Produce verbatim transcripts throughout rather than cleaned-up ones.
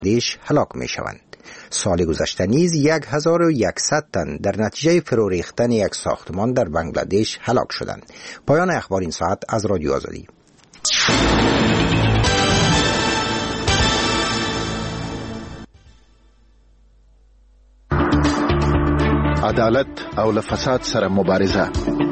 دیش هلاک می شوند. سال گذشته نیز هزار و صد تن در نتیجه فرو ریختن یک ساختمان در بنگلادش هلاک شدند. پایان اخبار این ساعت از رادیو آزادی. عدالت او له فساد سره مبارزه.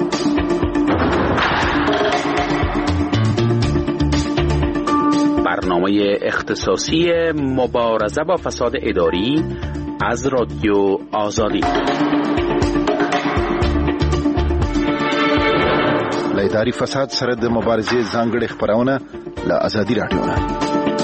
برنامه اختصاصی مبارزه با فساد اداری از رادیو آزادی. له اداري فساد سره د مبارزې ځانګړې خبرونه له آزادي رادیو نه.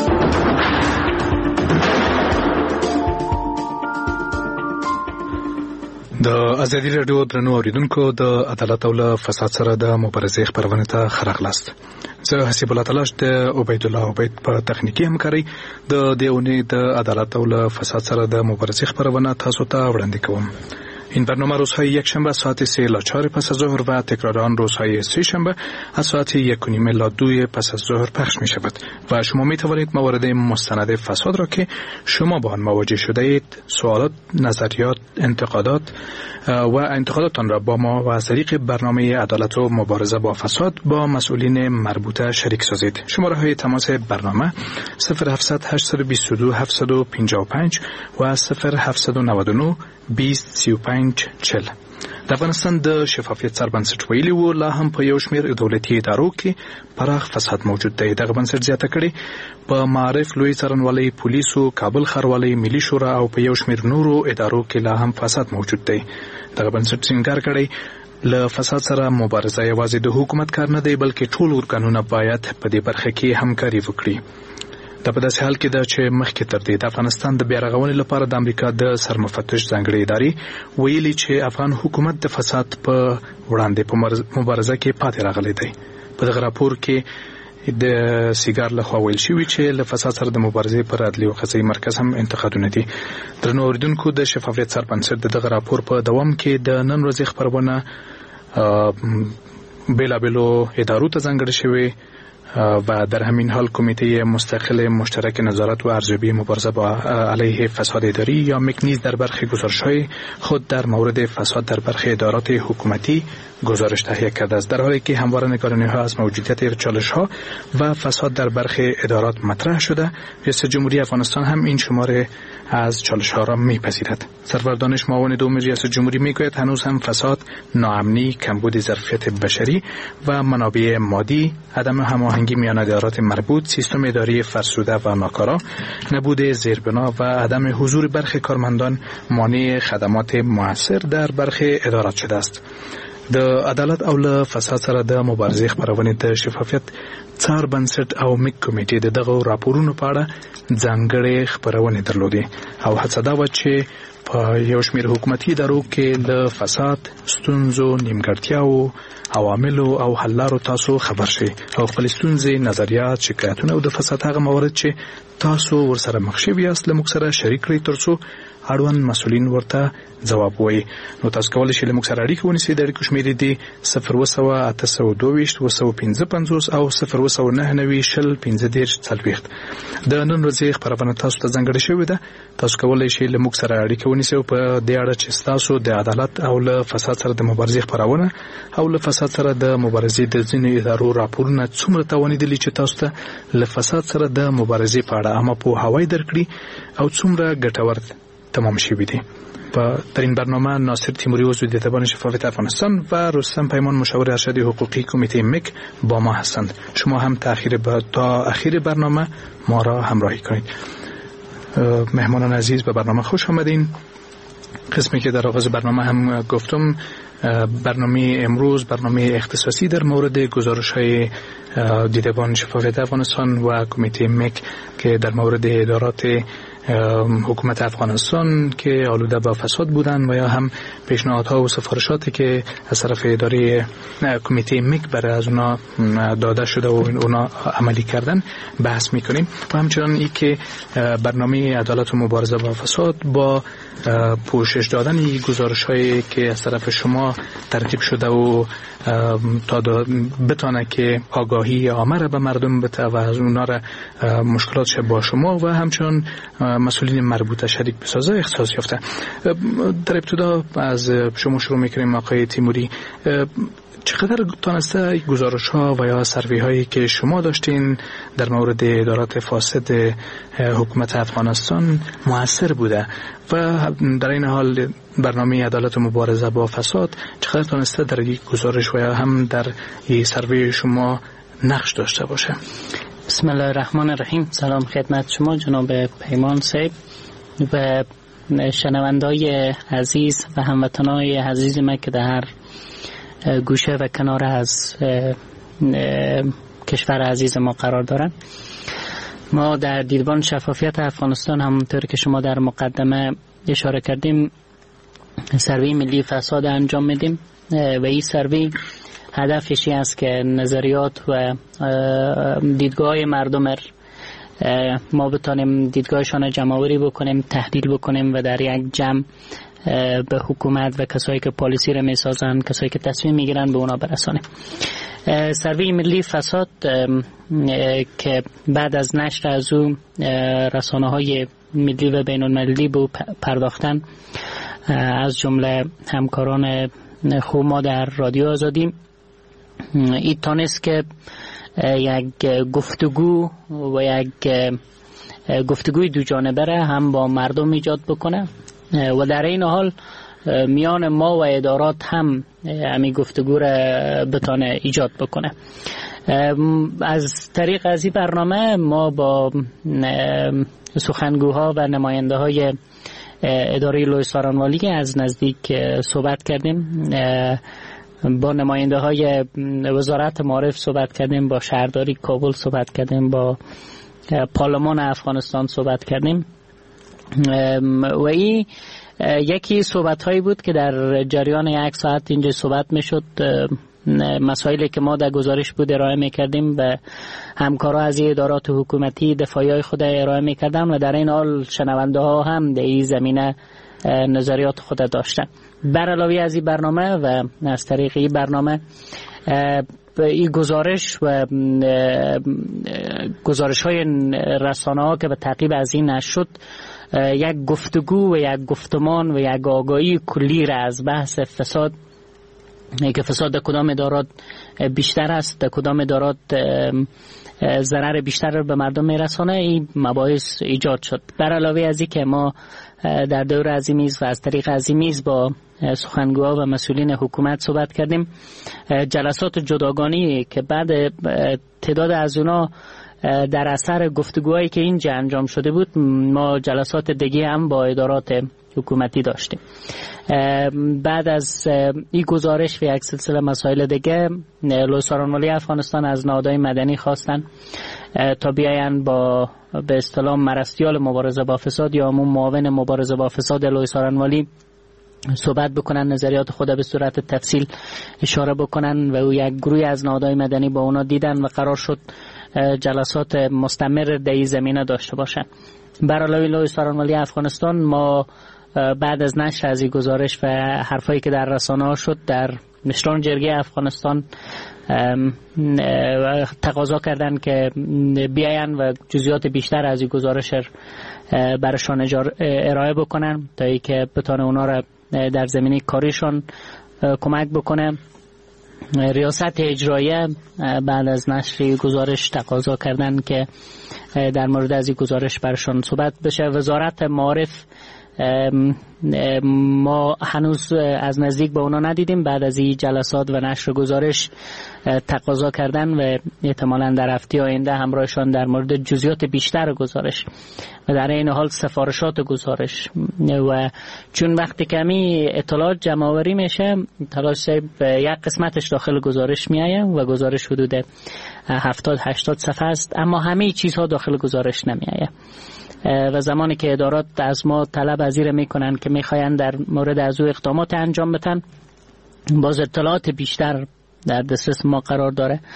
د ازادي رادیو درنو اوریدونکو، د عدالت او له فساد سره د مبارزې خبرونه ته خراغلاست. زه حسیب الله تلاش د عبید الله عبید په تخنیکی همکاري د دیونی د عدالت او له فساد سره د مبارزې خبرونه تاسو ته وړاندې کوم. این برنامه روزهای یک شنبه ساعت سه الی چهار پس از ظهر و تکرار آن روزهای سه شنبه از ساعت یک و نیم الی دو پس از ظهر پخش می شود و شما می توانید موارد مستند فساد را که شما با آن مواجه شده اید، سوالات، نظریات، انتقادات و انتقاداتان را با ما و از طریق برنامه عدالت و مبارزه با فساد با مسئولین مربوطه شریک سازید. شماره های تماس برنامه صفر هفتصد هشتصد و بیست و دو هفتصد و پنجاه و پنج و صفر هفتصد و نود و نه بیست سی و پنج چهل. د افغانستان د شفافیت سربنسټ ویلي وو لا هم په یو شمېر دولتي ادارو کې پراخ فساد موجود دی. دغه بنسټ زیاته کړې په معارف، لوی څارنوالۍ، پولیسو، کابل ښاروالۍ، ملي شورا او په یو شمېر نورو ادارو کې لا هم فساد موجود دی. دغه بنسټ ټینګار کړی له فساد سره مبارزه یوازې د حکومت کار نه دی، بلکې ټول ارګانونه باید په دې برخه کې همکاري وکړي. دا په داسې حال کې ده چې مخکې تر دې د افغانستان د بیارغونې لپاره د امریکا د سرمفتش ځانګړې ادارې ویلي چې افغان حکومت د فساد په وړاندې په مبارزه کې پاتې راغلی دی. په دغه راپور کې د سیګار لخوا ویل شوي چې له فساد سره د مبارزې پر عدلي او قضایي مرکز هم انتقادونه دي. درنو اوریدونکو، د شفافیت سربنسټ د دغه راپور په دوام کې د نن ورځې خبرونه بېلابېلو ادارو ته ځانګړې شوې و در همین حال کمیته مستقل مشترک نظارت و ارزیابی مبارزه با علیه فساد اداری یا مک نیز در برخی گزارش‌های خود در مورد فساد در برخی ادارات حکومتی گزارش تهیه کرده است، در حالی که همواره نگرانی‌ها از موجودیت چالش‌ها و فساد در برخی ادارات مطرح شده. ریاست جمهوری افغانستان هم این شماره از چالش‌ها را می‌پذیرد. سرور دانش معاون دوم ریاست جمهوری می‌گوید هنوز هم فساد، ناامنی، کمبود ظرفیت بشری و منابع مادی، عدم هماهنگی میان ادارات مربوط، سیستم اداری فرسوده و ناکارا، نبود زیربنا و عدم حضور برخی کارمندان مانع خدمات مؤثر در برخی ادارات شده است. د عدالت او له فساد سره د مبارزې خبرونه د شفافیت څار بنسټ او مک کمیټې د دغه راپورونو په اړه ځانګړې خبرونه درلودې او هڅه دا و چې په یو شمېر حکومتي ادارو کې له فساد، ستونزو، نیمګړتیاو، عواملو او حل لارو تاسو خبر شئ او خپل ستونزې، نظریات، شکایتونه او د فساد هغه موارد چې تاسو ورسره مخ شوي یاست له موږ سره شریک کړئ ترڅو اړوند مسؤلین ورته ځواب وایي. نو تاسو کولی شئ له موږ سره اړیکه ونیسئ. د اړیکو شمېرې دي صفر اوه سوه اته سوه دوه ویشت اوه سوه پنځه پنځوس او صفر اوه سوه نهه نوي شل پنځه دېرش څلوېښت. د نن ورځې خبرونه تاسو ته ځانګړې شوې ده. تاسو کولی شئ له موږ سره اړیکه ونیسئ په دې اړه چې ستاسو د عدالت او له فساد سره د مبارزې خبرونه او له فساد سره د مبارزې د ځینو ادارو راپورونه څومره توانیدلي چې تاسو ته له فساد سره د مبارزې په اړه عامه پوهاوی درکړي او څومره ګټور تمام شوی دی. در این برنامه ناصر تیموری عضو دیدبان شفافیت افغانستان و رستم پیمان مشاور ارشد حقوقی کمیته مک با ما هستند. شما هم تا اخیر با تا اخیر برنامه ما را همراهی کنید. مهمانان عزیز به برنامه خوش آمدین. قسمی که در آغاز برنامه هم گفتم، برنامه امروز برنامه اختصاصی در مورد گزارش‌های دیدبان شفافیت افغانستان و کمیته مک که در مورد ادارات حکومت افغانستان که آلوده با فساد بودن و یا هم پیشنهادها و سفارشاتی که از طرف اداره کمیته مک برای از اونا داده شده و اونا عملی کردن بحث میکنیم و همچنان ای که برنامه عدالت و مبارزه با فساد با پوشش دادن این گزارش هایی که از طرف شما ترتیب شده و تا بتانه که آگاهی عامه را به مردم بده و از اونا را مشکلاتش با شما و همچنان مسئولین مربوطه شریک بسازه اختصاص یافته. در ابتدا از شما شروع میکنیم آقای تیموری، چقدر تانسته گزارش ها و یا سروی هایی که شما داشتین در مورد ادارات فاسد حکومت افغانستان مؤثر بوده و در این حال برنامه عدالت و مبارزه با فساد چقدر تانسته در یک گزارش و یا هم در یک سروی شما نقش داشته باشه؟ بسم الله الرحمن الرحیم. سلام خدمت شما جناب پیمان صاحب و شنوندای عزیز و هموطنای عزیز ما که در هر گوشه و کنار از کشور عزیز ما قرار دارن. ما در دیدبان شفافیت افغانستان همونطور که شما در مقدمه اشاره کردیم سروی ملی فساد انجام میدیم و این سروی هدفش این است که نظریات و دیدگاه مردم ما بتانیم دیدگاهشان جمع‌آوری بکنیم، تحلیل بکنیم و در یک جمع به حکومت و کسایی که پالیسی را میسازن، کسایی که تصمیم میگیرن به اونا برسانه. سروی ملی فساد که بعد از نشر از او رسانه های ملی و بین المللی به پرداختن از جمله همکاران خوب ما در رادیو آزادی، این تانست که یک گفتگو و یک گفتگوی دو جانبه هم با مردم ایجاد بکنه و در این حال میان ما و ادارات هم همین گفتگو را بتانه ایجاد بکنه. از طریق از این برنامه ما با سخنگوها و نماینده های اداره لوی سارانوالی از نزدیک صحبت کردیم، با نماینده های وزارت معارف صحبت کردیم، با شهرداری کابل صحبت کردیم، با پارلمان افغانستان صحبت کردیم و این یکی صحبت هایی بود که در جریان یک ساعت اینجا صحبت می شد. مسائلی که ما در گزارش بود ارائه می کردیم و همکارا از ادارات حکومتی دفاعی های خود ارائه می کردن و در این حال شنونده ها هم در این زمینه نظریات خود داشتن. بر علاوه از این برنامه و از طریق این برنامه این گزارش و گزارش های رسانه ها که به تعقیب از این نشد یک گفتگو و یک گفتمان و یک آگاهی کلی را از بحث فساد که فساد در کدام ادارات بیشتر است، در کدام ادارات ضرر بیشتر به مردم میرسانه، این مباحث ایجاد شد. بر علاوه از این که ما در دور از این میز و از طریق از این میز با سخنگوها و مسئولین حکومت صحبت کردیم. جلسات جداگانه که بعد تعداد از اونا در اثر گفتگوهایی که اینجا انجام شده بود، ما جلسات دیگه هم با ادارات حکومتی داشتیم. بعد از این گزارش و یک سلسله مسائل دیگه لوی سارانوالی افغانستان از نهادهای مدنی خواستن تا بیاین با به اصطلاح مرستیال مبارزه با فساد یا همون معاون مبارزه با فساد لوی سارانوالی صحبت بکنن، نظریات خود به صورت تفصیل اشاره بکنن و او یک گروه از نهادهای مدنی با اونا دیدن و قرار شد جلسات مستمر در این زمینه داشته باشن. بر علاوه لوی سارانوالی افغانستان ما بعد از نشر از این گزارش و حرفایی که در رسانه ها شد در مشران جرگه افغانستان تقاضا کردن که بیاین و جزئیات بیشتر از این گزارش برشان ارائه بکنن تا ای که بتونه اونا را در زمینه کاریشان کمک بکنه. ریاست اجرایه بعد از نشر گزارش تقاضا کردن که در مورد از این گزارش برشان صحبت بشه. وزارت معارف ما هنوز از نزدیک با اونا ندیدیم، بعد از این جلسات و نشر گزارش تقاضا کردن و احتمالاً در هفته آینده همراهشان در مورد جزئیات بیشتر گزارش و در این حال سفارشات گزارش و چون وقتی کمی اطلاعات جمع آوری میشه تلاش یک قسمتش داخل گزارش میایه و گزارش حدود هفتاد هشتاد صفحه است، اما همه چیزها داخل گزارش نمیایه و زمانی که ادارات از ما طلب از این میکنن که میخواین در مورد از او اقدامات انجام بدن، باز اطلاعات بیشتر در دسترس ما قرار داره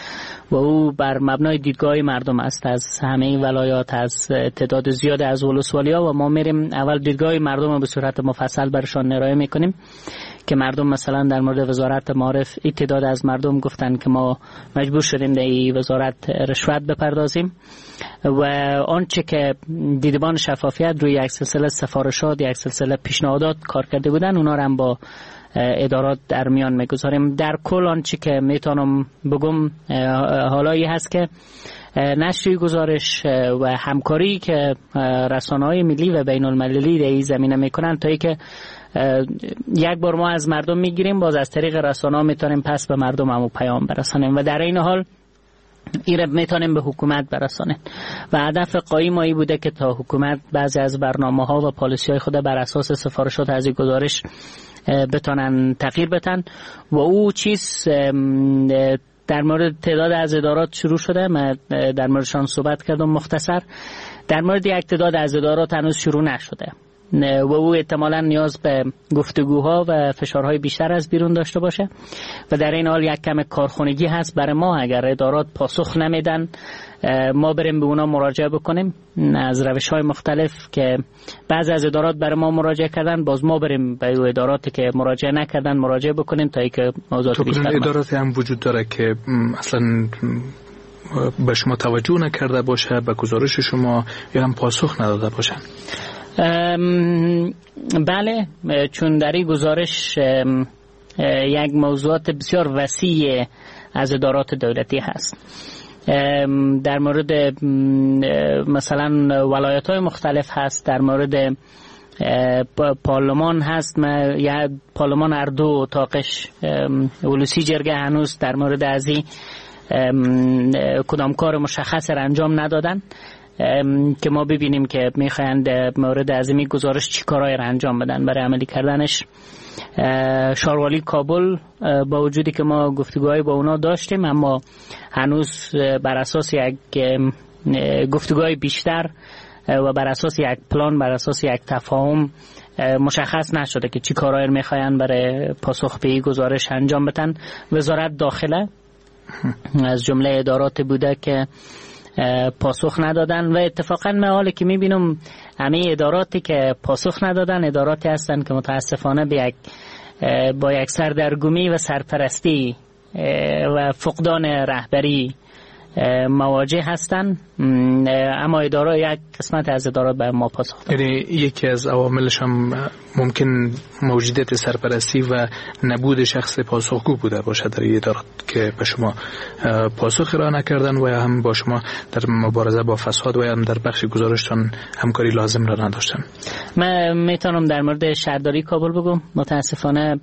و او بر مبنای دیدگاه مردم است، از همه ولایات، از تعداد زیاد از ولسوالیا، و ما میریم اول دیدگاه مردم رو به صورت مفصل برشان ارائه میکنیم که مردم مثلا در مورد وزارت معارف تعداد از مردم گفتن که ما مجبور شدیم در این وزارت رشوت بپردازیم، و آنچه که دیدبان شفافیت روی یک سلسله سفارشات، یک سلسله پیشنهادات کار کرده بودن، اونا رو هم با ادارات در میان میگذاریم. در کل آنچه که میتونم بگم حالایی هست که نشر گزارش و همکاری که رسانه‌های ملی و بین المللی در این زمینه میکنن، تا ای که یک بار ما از مردم میگیریم، باز از طریق رسانه‌ها میتونیم پس به مردم همو پیام برسانیم و در این حال این رو میتونیم به حکومت برسانیم. و هدف قایم ما بوده که تا حکومت بعضی از برنامه‌ها و پالیسی‌های خود بر اساس سفارشات از گزارش بتونن تغییر بدن. و او چیز در مورد تعداد از ادارات شروع شده، من در موردشان صحبت کردم مختصر. در مورد یک تعداد از ادارات هنوز شروع نشده و او احتمالاً نیاز به گفتگوها و فشارهای بیشتر از بیرون داشته باشه و در این حال یک کم کارخونگی هست برای ما. اگر ادارات پاسخ نمیدن، ما بریم به اونا مراجعه بکنیم از روش‌های مختلف که بعضی از ادارات برای ما مراجعه کردن، باز ما بریم به اداراتی که مراجعه نکردن مراجعه بکنیم تا اینکه موضوعات بیشتر. تو اداراتی هم وجود داره که اصلا به شما توجه نکرده باشه، به گزارش شما یا هم پاسخ نداده باشن؟ بله، چون در این گزارش یک موضوعات بسیار وسیع از ادارات دولتی هست. در مورد مثلا ولایت‌های مختلف هست، در مورد پارلمان هست، یا پارلمان اردو اتاقش ولوسی جرگه هنوز در مورد از این کدام کار مشخص را انجام ندادن که ما ببینیم که میخوایند مورد از این گزارش چی کارهای را انجام بدن برای عملی کردنش. شاروالی کابل با وجودی که ما گفتگوهای با اونا داشتیم، اما هنوز بر اساس یک گفتگوهای بیشتر و بر اساس یک پلان، بر اساس یک تفاهم مشخص نشده که چی کارهای میخواین برای پاسخ به این گزارش انجام بدن. وزارت داخله از جمله ادارات بوده که پاسخ ندادن و اتفاقا من حالی که میبینم همه اداراتی که پاسخ ندادن اداراتی هستن که متاسفانه به یک با یک سردرگمی و سرپرستی و فقدان رهبری مواجه هستن، اما اداره یک قسمت از ادارات به ما پاسخ دادن. یعنی یکی از عواملش هم ممکن موجودیت سرپرستی و نبود شخص پاسخگو بوده باشد در ادارات که به شما پاسخ ارائه نکردن و هم با شما در مبارزه با فساد و هم در بخش گزارشتان همکاری لازم را نداشتن. من میتونم در مورد شهرداری کابل بگم. متاسفانه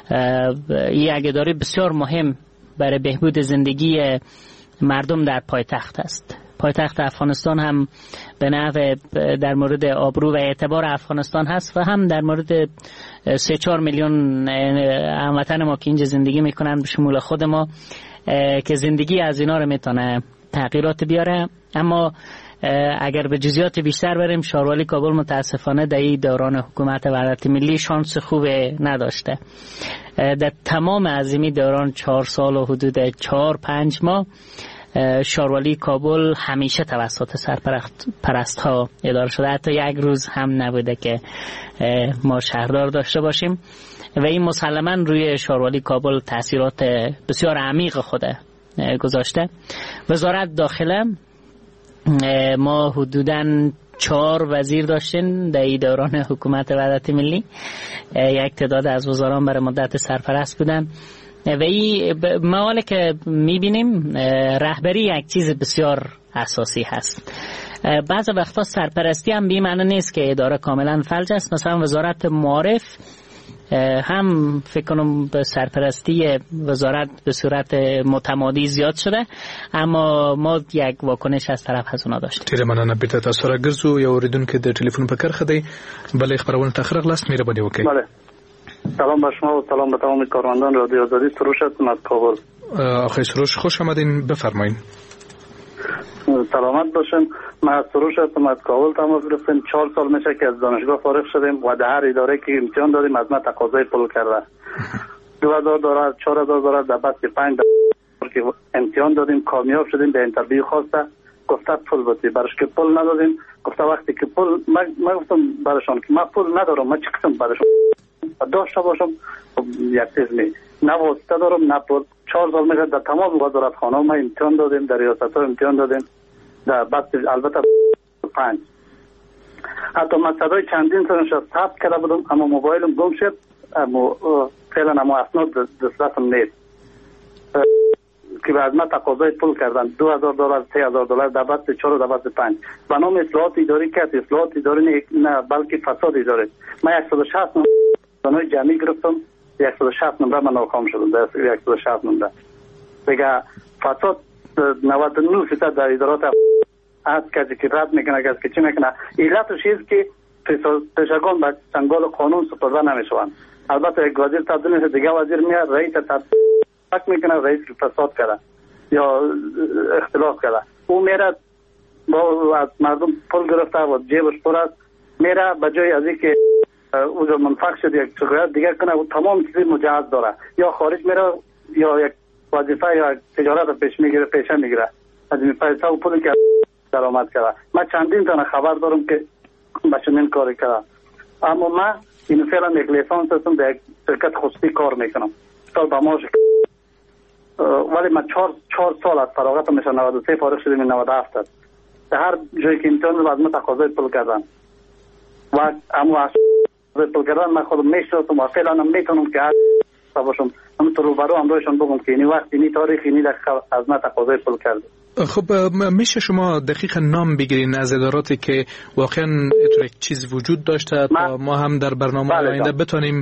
یک اداره بسیار مهم برای بهبود زندگی مردم در پایتخت است. پایتخت افغانستان هم به نحو در مورد آبرو و اعتبار افغانستان هست و هم در مورد سه چهار میلیون هموطن ما که اینجا زندگی میکنن به شمول خود ما که زندگی از اینا رو میتونه تغییرات بیاره. اما اگر به جزئیات بیشتر بریم، شاروالی کابل متاسفانه در این دوران حکومت وحدت ملی شانس خوب نداشته. در تمام عظیمی دوران چهار سال و حدود چهار پنج ماه شاروالی کابل همیشه توسط سرپرست ها اداره شده. حتی یک روز هم نبوده که ما شهردار داشته باشیم و این مسلماً روی شاروالی کابل تاثیرات بسیار عمیق خود گذاشته. وزارت داخله ما حدوداً چهار وزیر داشتیم در دوران حکومت وحدت ملی. یک تعداد از وزران برای مدت سرپرست بودن و این موالی که میبینیم رهبری یک چیز بسیار اساسی هست. بعض وقتا سرپرستی هم بی معنی نیست که اداره کاملا فلج است. مثلا وزارت معارف هم فکر کنم به سرپرستی وزارت به صورت متمادی زیاد شده، اما ما یک واکنش از طرف از اونا داشتیم. تیره مننه بیتا تاسو را ګرځو یو اوریدونکو د ټلیفون په کرخه دی بلې خبرونه تاخیر غلاست مهرباني وکړئ. بله، سلام به شما و سلام به تمام کارمندان رادیو آزادی. سروش هستم از کابل. آقای سروش خوش آمدین، بفرمایید. سلامت باشین. من از سروش هستم از کابل تماس گرفتیم. چهار سال میشه که از دانشگاه فارغ شدیم و در هر اداره که امتحان دادیم از ما تقاضای پول کرده. دو هزار دلار، چهار هزار دلار در بسط پنج که که امتحان دادیم کامیاب شدیم به اینترویو خواسته گفته پول بدید برش که پول ندادیم گفته وقتی که پول من گفتم برشان که من پول ندارم من چه قسم برشان داشته باشم یک چیز می نه واسطه دارم نه پول چهار سال میگه در تمام وزارت خانه ما امتحان دادیم در ریاست ها امتحان دادیم در بعد البته پنج حتی من صدای چندین سالش ثبت کرده بودم اما موبایلم گم شد اما فعلا اما اسناد دسترسم نیست که از ما تقاضای پول کردن دو هزار دلار سه هزار دلار در بعد چهار و در بعد پنج به نام اصلاحات اداری کرد اصلاحات اداری نه بلکه فساد اداری من صد و شصت نمره جمعی گرفتم صد و شصت نمره من ناکام شدم در صد و شصت نمره دیگه فساد نود و نه درصد در ادارات از کسی که رد میکنه کسی که چی میکنه علتش است که پیشگان به چنگال قانون سپرده نمیشوند البته یک وزیر تبدیل میشه دیگه وزیر میاد رئیس تبدیل میکنه رئیس فساد کرده یا اختلاف کرده او میره با از مردم پول گرفته و جیبش پر است میره به جای از اینکه او منفق شد یک شکایت دیگه کنه و تمام چیزی مجهز داره یا خارج میره یا یک وظیفه یا تجارت پیش میگیره پیشه میگیره از این پیسه و پولی که درآمد کرده من چندین تا خبر دارم که بچه این کاری کرده اما من این فعلا یک لیسانس هستم در یک شرکت خصوصی کار میکنم سال با ماش ولی من چهار چهار سال از فراغت میشه نود و سه فارغ شدیم نود و هفت است در هر جایی که امتحان رو از من تقاضای پول کردن و اما از پول کردن من خودم میشناسم و فعلا هم میتونم که هر باشم هم تو روبرو هم روشان بگم که اینی وقت اینی تاریخ اینی از من تقاضای پول کرده. خب میشه شما دقیقا نام بگیرین از اداراتی که واقعا اتور یک چیز وجود داشته تا ما هم در برنامه آینده بتونیم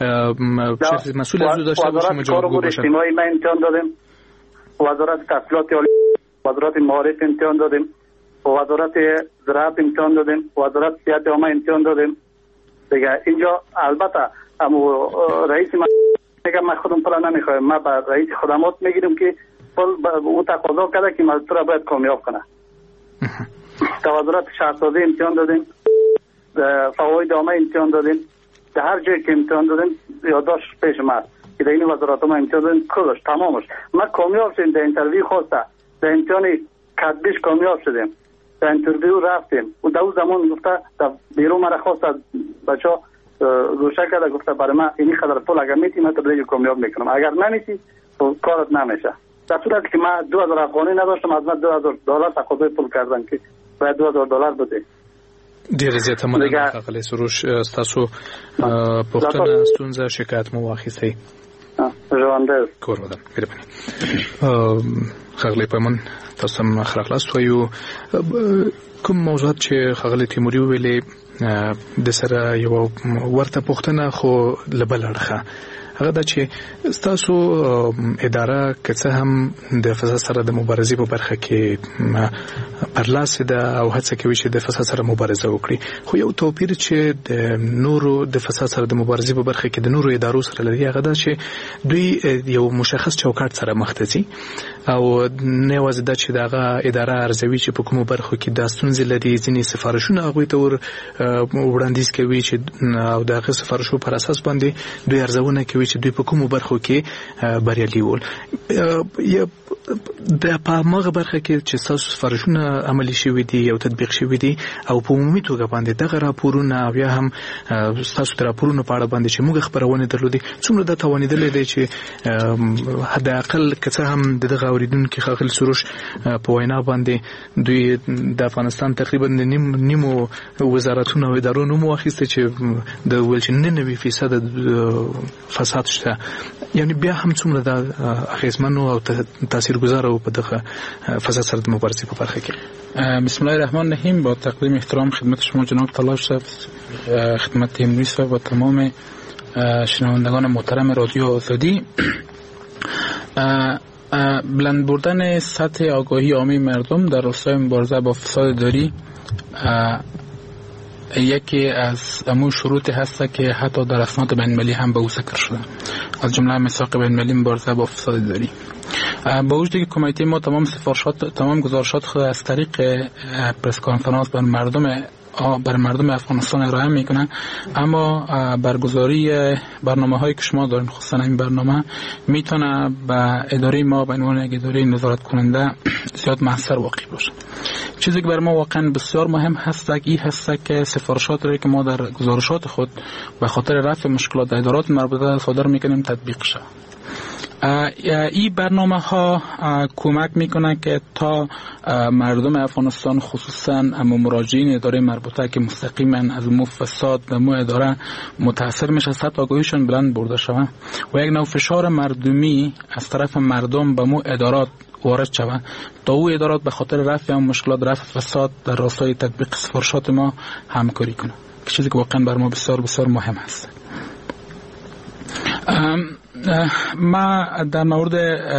شخص مسئول از او داشته باشیم و جوابگو باشیم. اجتماعی ما امتحان دادیم وزارت تحصیلات عالی وزارت معارف امتحان دادیم وزارت زراعت امتحان دادیم وزارت صحت عامه امتحان دادیم دیگه اینجا البته اما رئیس ما میگم من خودم پول نمیخوایم ما با رئیس خدمات میگیریم که پول او تقاضا کرده که مزدور را باید کامیاب کنه در وزارت شهرسازی امتحان دادیم فواید عامه امتحان دادیم در هر جایی که امتحان دادیم یادداشت پیش ما که در این وزارت ما امتحان دادیم کلش تمامش ما کامیاب شدیم در اینترویو خواسته در امتحان کدبیش کامیاب شدیم در اینترویو رفتیم و در اون زمان گفته در بیرون مرا خواست بچه ها روشه کرده گفته برای من اینی خدر پول اگر میتی من تبلیغ کامیاب میکنم اگر نمیتی کارت نمیشه در صورتی که من دو هزار افغانی نداشتم از من دو هزار دلار تقاضای پول کردن که باید دو هزار دلار بده ډیر زیاته مننه ښاغلی سروش ستاسو پوښتنه ستونزه شکایت مو واخیستئ ژوندی کور ودان مهرباني ښاغلی پیمان تاسو هم ښه راغلاست وایو کوم موضوعات چې ښاغلی تیموري وویلې د سره یو ورته پوښتنه خو له بل اړخه هغه دا چې ستاسو اداره که څه هم د فساد سره د مبارزې په برخه کې برلاسې ده او هڅه کوي چې د فساد سره مبارزه وکړي خو یو توپیر چې د نورو د فساد سره د مبارزې په برخه کې د نورو ادارو سره لري هغه دا چې دوی یو مشخص چوکاټ سره مخ ته ځي او نه یوازې دا چې دغه اداره ارزوي چې په کومو برخو کې د ستونزې لري ځینې سفارشونه هغوی ته ور وړاندیز کوي چې او دغه سفارشو پر اساس باندې دوی ارزونه کوي چې دوی په کومو برخو کې بریالي ول د په مغه برخه کې چې تاسو سفارشونه عملي شوي دي او تطبیق شوي دي او په عمومي توګه باندې دغه راپورونه او یا هم تاسو د راپورونو په اړه باندې چې موږ خبرونه درلودي څومره د توانیدل دي چې حد اقل که څه هم دغه اوریدونکو ښاغلي سروش په وینا باندې دوی د افغانستان تقریبا نیم نیمو وزارتونو او ادارو نوم واخیسته چې د ول چې ننوي فیصد فساد شته یعنی بیا هم څومره د اخیزمنو او تاثیرگذار او په دغه فساد سره د مبارزې په برخه کې. بسم الله الرحمن الرحیم. با تقدیم احترام خدمت شما جناب تلاش صاحب، خدمت تیموری صاحب و تمام شنوندگان محترم رادیو آزادی، بلند بردن سطح آگاهی عامی مردم در راستای مبارزه با فساد اداری یکی از امور شروط هست که حتی در اسناد بین‌المللی هم به او ذکر شده، از جمله میثاق بین‌المللی مبارزه با فساد اداری. با وجودی که کمیته ما تمام سفارشات تمام گزارشات خود از طریق پرس کانفرانس بر مردم بر مردم افغانستان ارائه میکنه، اما برگزاری برنامه هایی که شما دارین خصوصا این برنامه میتونه به اداره ما به عنوان یک اداره نظارت کننده زیاد موثر واقع باشه. چیزی که بر ما واقعا بسیار مهم هست این هست که سفارشات را که ما در گزارشات خود به خاطر رفع مشکلات در ادارات مربوطه صادر میکنیم تطبیق شه. این برنامه ها کمک میکنه که تا مردم افغانستان خصوصا اما مراجعین اداره مربوطه که مستقیما از مو فساد در مو اداره متاثر میشه سطح آگاهیشون بلند برده شود و یک نوع فشار مردمی از طرف مردم به مو ادارات وارد شود تا او ادارات به خاطر رفع مشکلات رفع فساد در راستای تطبیق سفارشات ما همکاری کنه، چیزی که واقعا بر ما بسیار بسیار مهم است. ما در مورد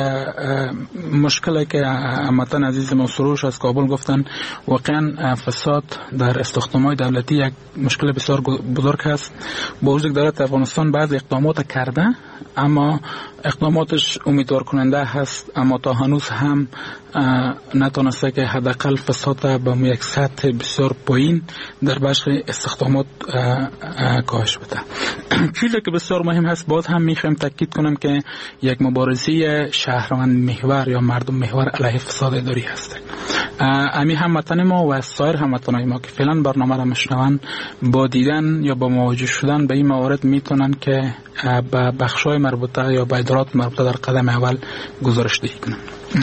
مشکلی که هموطن عزیز ما سروش از کابل گفتن، واقعا فساد در استخدامات دولتی یک مشکل بسیار بزرگ است. با وجود دولت افغانستان بعض اقدامات کرده اما اقداماتش امیدوار کننده هست، اما تا هنوز هم نتونسته که حداقل فساد به یک سطح بسیار پایین در بخش استخدامات کاهش بده. چیزی که بسیار مهم هست باز هم میخوایم تاکید کنم که یک مبارزه شهروند محور یا مردم محور علیه فساد اداری هست. امی هموطن ما و سایر هموطنان ما که فعلا برنامه را میشنوند با دیدن یا با مواجه شدن به این موارد میتونن که به بخشای مربوطه یا به ادارات مربوطه در قدم اول گزارش دهی کنن.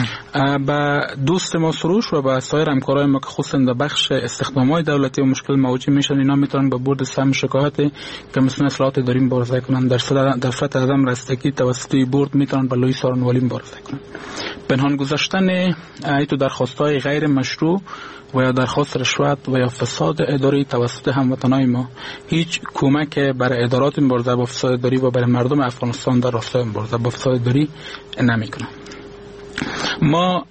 با دوست ما سروش و با سایر همکارای ما که خصوصا در بخش استخدامات دولتی و مشکل مواجه میشن، اینا میتونن به بورد سهم شکایت که مثلا اصلاحات اداری مبارزه کنن. در دفتر عدم رستگی توسط بورد میتونن با لوی سارنوالی مبارزه کنن. پنهان گذاشتن ایتو درخواست‌های غیر مشروع و یا درخواست رشوت و یا فساد اداری توسط هموطنان ما هیچ کمک برای ادارات مبارزه با فساد اداری و برای مردم افغانستان در راستای مبارزه با فساد اداری نمیکنه. ما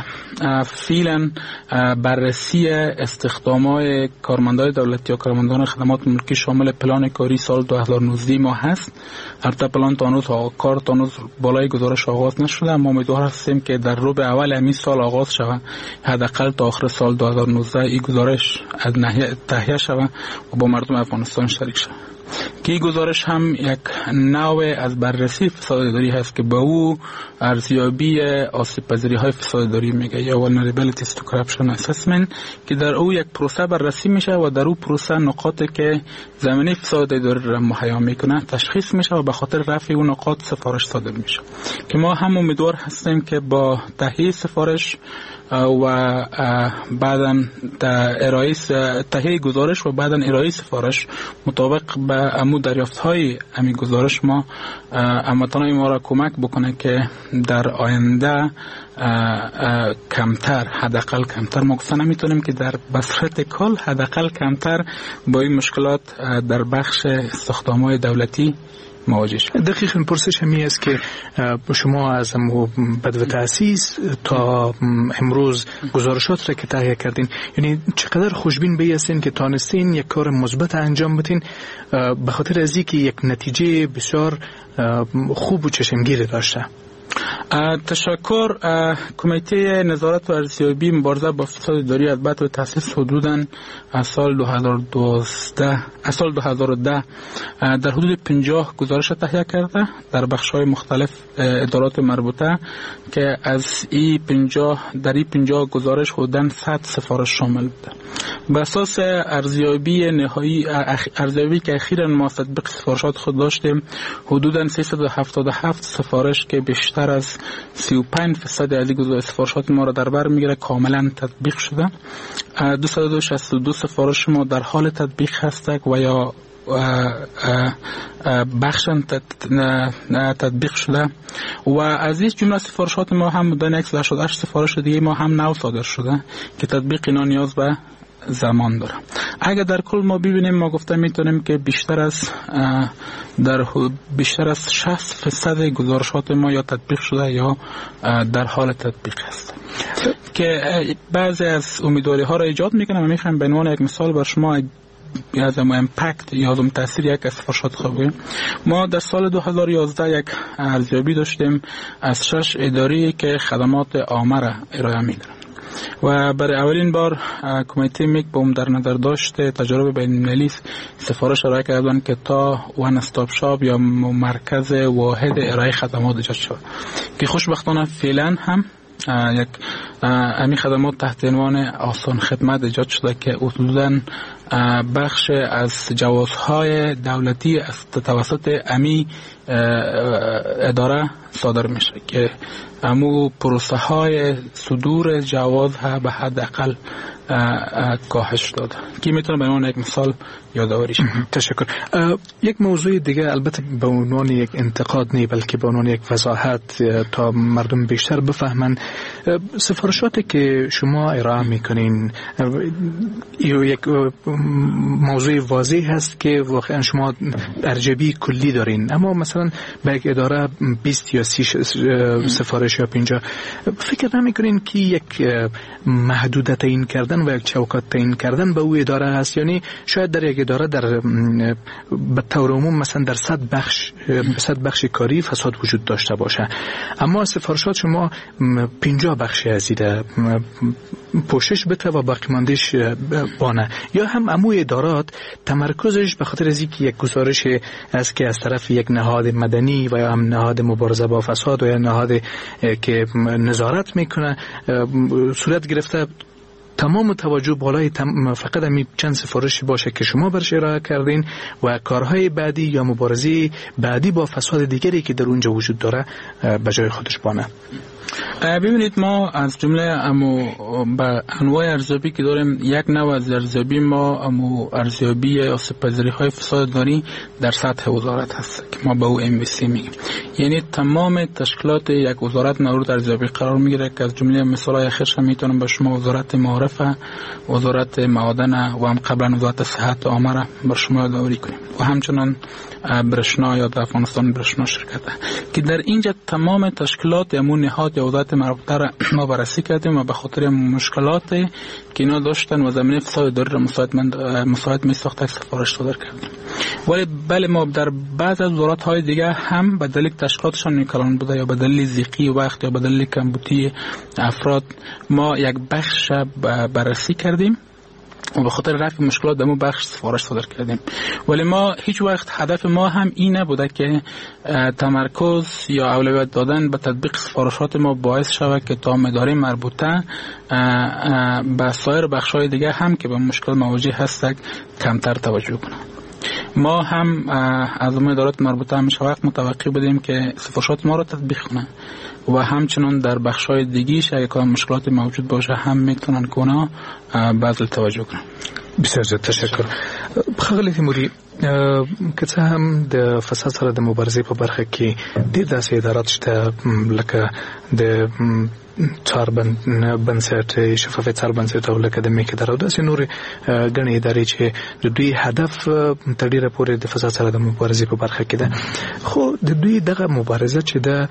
فعلا بررسی استخدامات کارمندان دولتی و کارمندان خدمات ملکی شامل پلان کاری سال دو هزار و نوزده ما هست. البته پلان تا هنوز کار تا هنوز بالای گزارش آغاز نشده، اما امیدوار هستیم که در ربع اول همین سال آغاز شود، حداقل تا آخر سال دو هزار و نوزده این گزارش از ناحیه تهیه شود و با مردم افغانستان شریک شود. که این گزارش هم یک نوع از بررسی فساد اداری هست که به او ارزیابی آسیب پذیری های فساد اداری میگه یا vulnerabilities to corruption assessment، که در او یک پروسه بررسی میشه و در او پروسه نقاطی که زمینه فساد اداری را مهیا میکنه تشخیص میشه و به خاطر رفع اون نقاط سفارش صادر میشه. که ما هم امیدوار هستیم که با تهیه سفارش و بعداً ارائه تهیه گزارش و بعداً ارائه سفارش مطابق به امو دریافت‌های همین گزارش ما هموطنان ما را کمک بکنه که در آینده کمتر حداقل کمتر ما گفته نمیتونیم که در بصرت کل حداقل کمتر با این مشکلات در بخش استخدامات دولتی مواجه شد. دقیقاً پرسش همی است که شما از بدو تأسیس تا امروز گزارشات را که تهیه کردین، یعنی چقدر خوشبین بیستین که تانستین یک کار مثبت انجام بدین به خاطر از اینکه یک نتیجه بسیار خوب و چشمگیر داشته؟ تشکر. کمیته نظارت و ارزیابی مبارزه با فساد اداری از بعد تأسیس حدوداً از سال دو هزار و دوازده از سال دو هزار و ده در حدود پنجاه گزارش تهیه کرده در بخش‌های مختلف ادارات مربوطه که از این پنجاه در این پنجاه گزارش حدوداً صد سفارش شامل بوده. به اساس ارزیابی نهایی ارزیابی که اخیراً ما تطبیق سفارشات خود داشتیم، حدوداً سیصد و هفتاد و هفت سفارش که بیشتر از سی و پنج درصد از این سفارشات ما را در بر میگیره کاملا تطبیق شده. دویست و شصت و دو سفارش ما در حال تطبیق هستند و یا بخشن تطبیق شده و از این جمله سفارشات ما هم در صد و هشتاد و هشت سفارش دیگه ما هم نو صادر شده که تطبیق اینا نیاز به زمان داره. اگر در کل ما ببینیم ما گفته میتونیم که بیشتر از در بیشتر از شصت درصد گزارشات ما یا تطبیق شده یا در حال تطبیق است که بعضی از امیدواری ها را ایجاد میکنه. من میخوام به عنوان یک مثال بر شما از امپکت یا از تاثیر یک از سفارشات خبریم. ما در سال دو هزار و یازده یک ارزیابی داشتیم از شش اداره که خدمات عامه را ارائه میدن. و برای اولین بار کمیته میک بوم در نظر داشته تجربه بین المللی سفارش ارائه کردن که تا وان استاپ شاپ یا مرکز واحد ارائه خدمات ایجاد شد که خوشبختانه فعلا هم یک امی خدمات تحت عنوان آسان خدمت ایجاد شده که حدوداً بخش از جوازهای دولتی از توسط امی اداره صادر میشه که امو پروسه های صدور جواز ها به حد اقل کاهش داده که میتونه به عنوان یک مثال یادآوری شه. تشکر. یک موضوع دیگه البته به عنوان یک انتقاد نه بلکه به عنوان یک وضاحت تا مردم بیشتر بفهمن، سفارشاتی که شما ارائه میکنین یک موضوع واضح هست که واقعا شما ارجبی کلی دارین، اما مثلا به یک اداره بیست یا سی سفارش یا پنجاه فکر نمیکنین که یک محدودیت تعیین کردن و یک چوکات تعیین کردن به او اداره هست؟ یعنی شاید در یک اداره در به طور عموم مثلا در صد بخش صد بخش کاری فساد وجود داشته باشه، اما سفارشات شما پنجاه بخش ازیده پوشش بده و باقی ماندهش بانه، یا هم امو ادارات تمرکزش به خاطر از اینکه یک گزارش است که از طرف یک نهاد مدنی و یا هم نهاد مبارزه با فساد و یا نهاد که نظارت میکنه صورت گرفته تمام توجه بالای تم... فقط همین چند سفارشی باشه که شما برش ارائه کردین و کارهای بعدی یا مبارزه بعدی با فساد دیگری که در اونجا وجود داره به جای خودش بانه. ببینید ما از جمله امو با انواع ارزیابی که داریم، یک نوع از ارزیابی ما امو ارزیابی آسیب‌پذیری های فساد داری در سطح وزارت هست که ما به او ام بی سی میگیم، یعنی تمام تشکیلات یک وزارت مورد ارزیابی قرار میگیره که از جمله مثالای اخیرش میتونم به شما وزارت معارفه، وزارت معادن و هم قبلا وزارت صحت عامه را بر شما یادآوری کنیم و همچنان برشنا یا در افغانستان برشنا شرکت که در اینجا تمام تشکیلات امون نهاد یا وزارت مربوطه را ما بررسی کردیم و به خاطر مشکلات که اینا داشتن و زمینه فساد اداری را مساعد می ساخت سفارش صادر کردیم. ولی بله ما در بعض از وزارت های دیگه هم به دلیل تشکیلاتشان نیکلان بوده یا به دلیل ضیقی وقت یا به دلیل کمبودی افراد ما یک بخش بررسی کردیم و به خاطر رفع مشکلات در اون بخش سفارش صادر کردیم. ولی ما هیچ وقت هدف ما هم این نبوده که تمرکز یا اولویت دادن به تطبیق سفارشات ما باعث شود که تا اداره مربوطه به سایر بخش‌های دیگه هم که به مشکل مواجه هستند کمتر توجه کنند. ما هم از ادارات مربوطه همیشه وقت متوقع بودیم که سفارشات ما را تطبیق کنند و همچنان در بخش‌های دیگیش اگه کام مشکلات موجود باشه هم میتونن کنه بعضی توجه کنن. بسیار زیاد تشکر. خغلی تیموری که څه هم د فساد سره د مبارزې په برخه کې ډېر داسې ادارات شته لکه د چار بنسټ شفافیت چار بنسټ او لکه د میک اداره او داسې نورې ګڼې ادارې چې د دوی هدف تر ډېره پورې د فساد سره د مبارزې په برخه کې ده، خو د دوی دغه مبارزه چې ده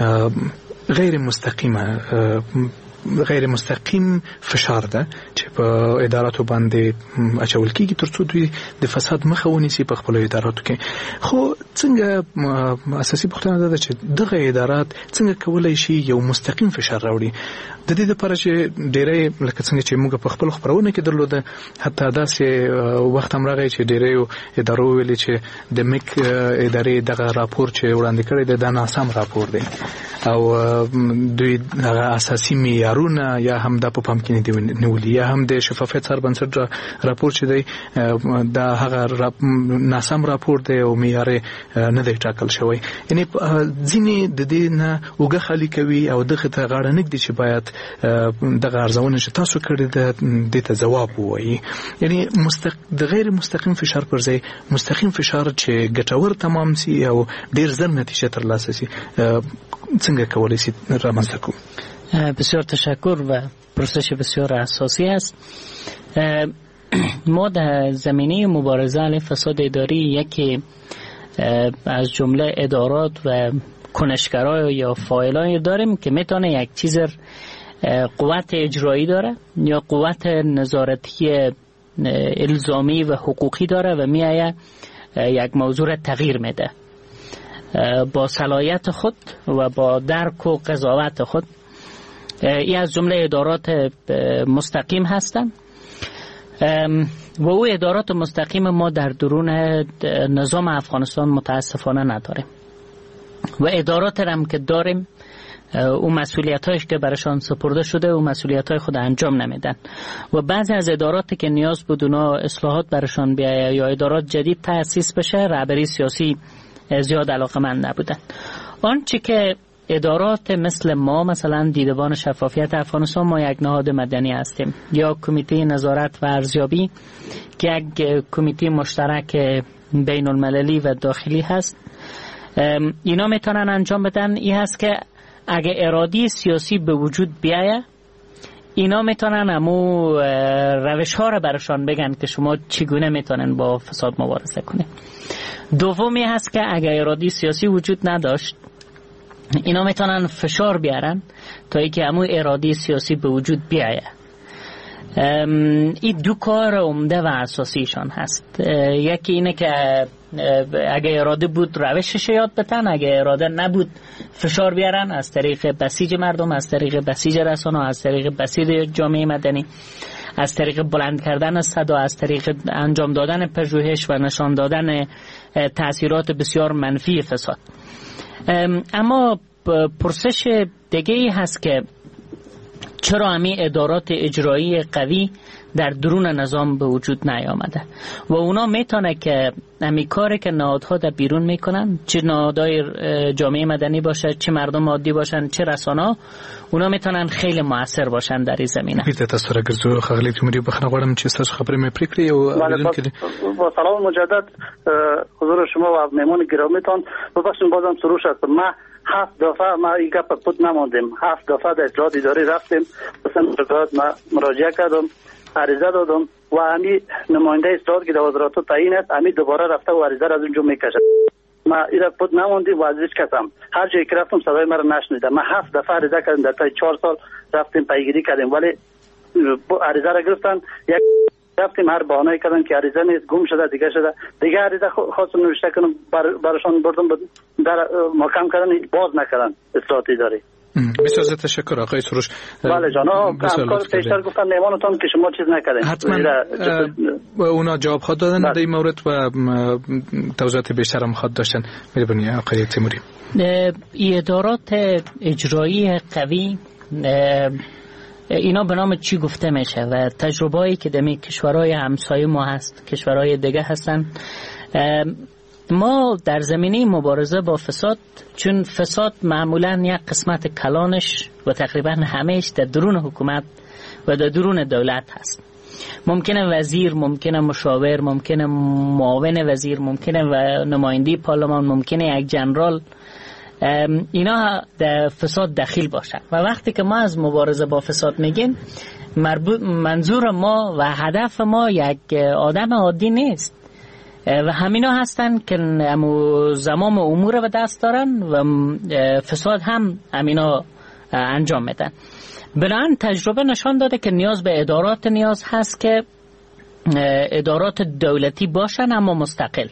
غیر مستقیمه غیر مستقیم فشار ده چې په اداراتو باندې اچول کیږي ترڅو دوی د فساد مخه ونیسي په خپل اداراتو کې. خو څنګه اساسي پوښتنه ده چې دغه ادارات څنګه کولای شي یو مستقیم فشار راوړي؟ د دې لپاره چې ډېرې لکه څنګه چې موږ په خپل خبرونه کې درلوده، حتی داسې وخت هم راغی چې ډېرې ادارو ویلي چې د میک ادارې دغه راپور چې وړاندې کړی دی دا ناسم راپور دی او دوی هغه اساسي معیارونه یا هم د په پام کې نه دی نیولي، یا هم د شفافیت سر بنسټ راپور چې دی دا هغه ناسم راپور دی او معیار نه دی ټاکل شوی. یعنی ځینې د دې نه اوږه خالي کوي او دغه ته غاړه نږدي چې باید دغه ارزونه چې تاسو کړې ده دې ته ځواب ووایي. یعنی مستق... د غیر مستقیم فشار پر ځای مستقیم فشار چې ګټور تمام سي او ډیر زر نتیجه ترلاسه سي څنګه کولای شي رامنځته کړو؟ بسیار تشکر و پرسش بسیار اساسی است. ما در زمینه مبارزه علیه فساد اداری یکی از جمله ادارات و کنشگرای یا فاعلانی داریم که میتونه یک چیز قوت اجرایی داره یا قوت نظارتی الزامی و حقوقی داره و میایه یک موضوع را تغییر میده با صلاحیت خود و با درک و قضاوت خود. این از جمله ادارات مستقیم هستند و او ادارات مستقیم ما در درون نظام افغانستان متاسفانه نداریم و ادارات هم که داریم او مسئولیت هایش که برشان سپرده شده و مسئولیت های خود انجام نمیدن و بعضی از اداراتی که نیاز بود اونا اصلاحات برشان بیایه یا ادارات جدید تأسیس بشه رهبری سیاسی زیاد علاقه‌مند نبودن. آنچه که ادارات مثل ما مثلا دیدبان شفافیت افغانستان ما یک نهاد مدنی هستیم یا کمیته نظارت و ارزیابی که یک کمیته مشترک بین المللی و داخلی هست اینا میتونن انجام بدن. این هست که اگه ارادی سیاسی به وجود بیایه اینا میتونن امو روش ها رو برشان بگن که شما چگونه میتونن با فساد مبارزه کنید. دومی هست که اگه ارادی سیاسی وجود نداشت اینا میتونن فشار بیارن تا اینکه امو ارادی سیاسی به وجود بیایه. این دو کار عمده و اساسیشان هست. یکی اینه که اگه اراده بود روشش یاد بتن، اگه اراده نبود فشار بیارن از طریق بسیج مردم، از طریق بسیج رسانه، از طریق بسیج جامعه مدنی، از طریق بلند کردن صدا، از طریق انجام دادن پژوهش و نشان دادن تأثیرات بسیار منفی فساد. اما پرسش دیگه ای هست که چرا همی ادارات اجرایی قوی در درون نظام به وجود نیامده و اونا میتونه که همی کاری که نهادها در بیرون میکنن، چه نهادهای جامعه مدنی باشه، چه مردم عادی باشن، چه رسانه، اونا میتونن خیلی موثر باشن در این زمینه. بیت تاسو راګرځو خغلی تیموري بخنه غواړم چې تاسو خبرې مې پرې کړې او با سلام مجدد حضور شما و مهمان گرامیتان. ببخشید بازم سروش هستم. ما هفت دفعه ما این گپ پود نماندیم، هفت دفعه در اطلاعات اداری رفتیم، مثلا ما مراجعه کردم، عریضه دادم و همی نماینده اصلاحات که در وزارت تعیین است همی دوباره رفته و عریضه را از اونجا میکشه. ما ایرا پود نماندیم و از هیچ کسم هر جایی که رفتم صدای مرا نشنیده. ما هفت دفعه عریضه کردیم، در تا چهار سال رفتیم پیگیری کردیم ولی عریضه را گرفتن، یک رفتیم هر بهانه‌ای کردن که عریضه نیست، گم شده، دیگه شده، دیگه عریضه خواستم نوشته کنم بر برشان بردم در محکم کردن، باز نکردن اصلاحات اداری. بسیار زیاد تشکر آقای سروش. بله جناب، کار پیشتر گفتم میمانتون که شما چیز نکردین. حتما اونا جواب خود دادن در این مورد و توضیحات بیشتر هم خود داشتن. مهربانی آقای تیموری. ای ادارات اجرایی قوی اینا به نام چی گفته میشه و تجربه‌ای که در کشورهای همسایه ما هست، کشورهای دیگه هستن. ما در زمینه مبارزه با فساد، چون فساد معمولا یک قسمت کلانش و تقریبا همهش در درون حکومت و در درون دولت هست. ممکنه وزیر، ممکنه مشاور، ممکنه معاون وزیر، ممکنه و نماینده پارلمان، ممکنه یک جنرال، اینا در فساد دخیل باشن و وقتی که ما از مبارزه با فساد میگیم منظور ما و هدف ما یک آدم عادی نیست و همینا هستن که زمام امور به دست دارن و فساد هم همینا انجام میدن. بنابراین تجربه نشان داده که نیاز به ادارات نیاز هست که ادارات دولتی باشن اما مستقل.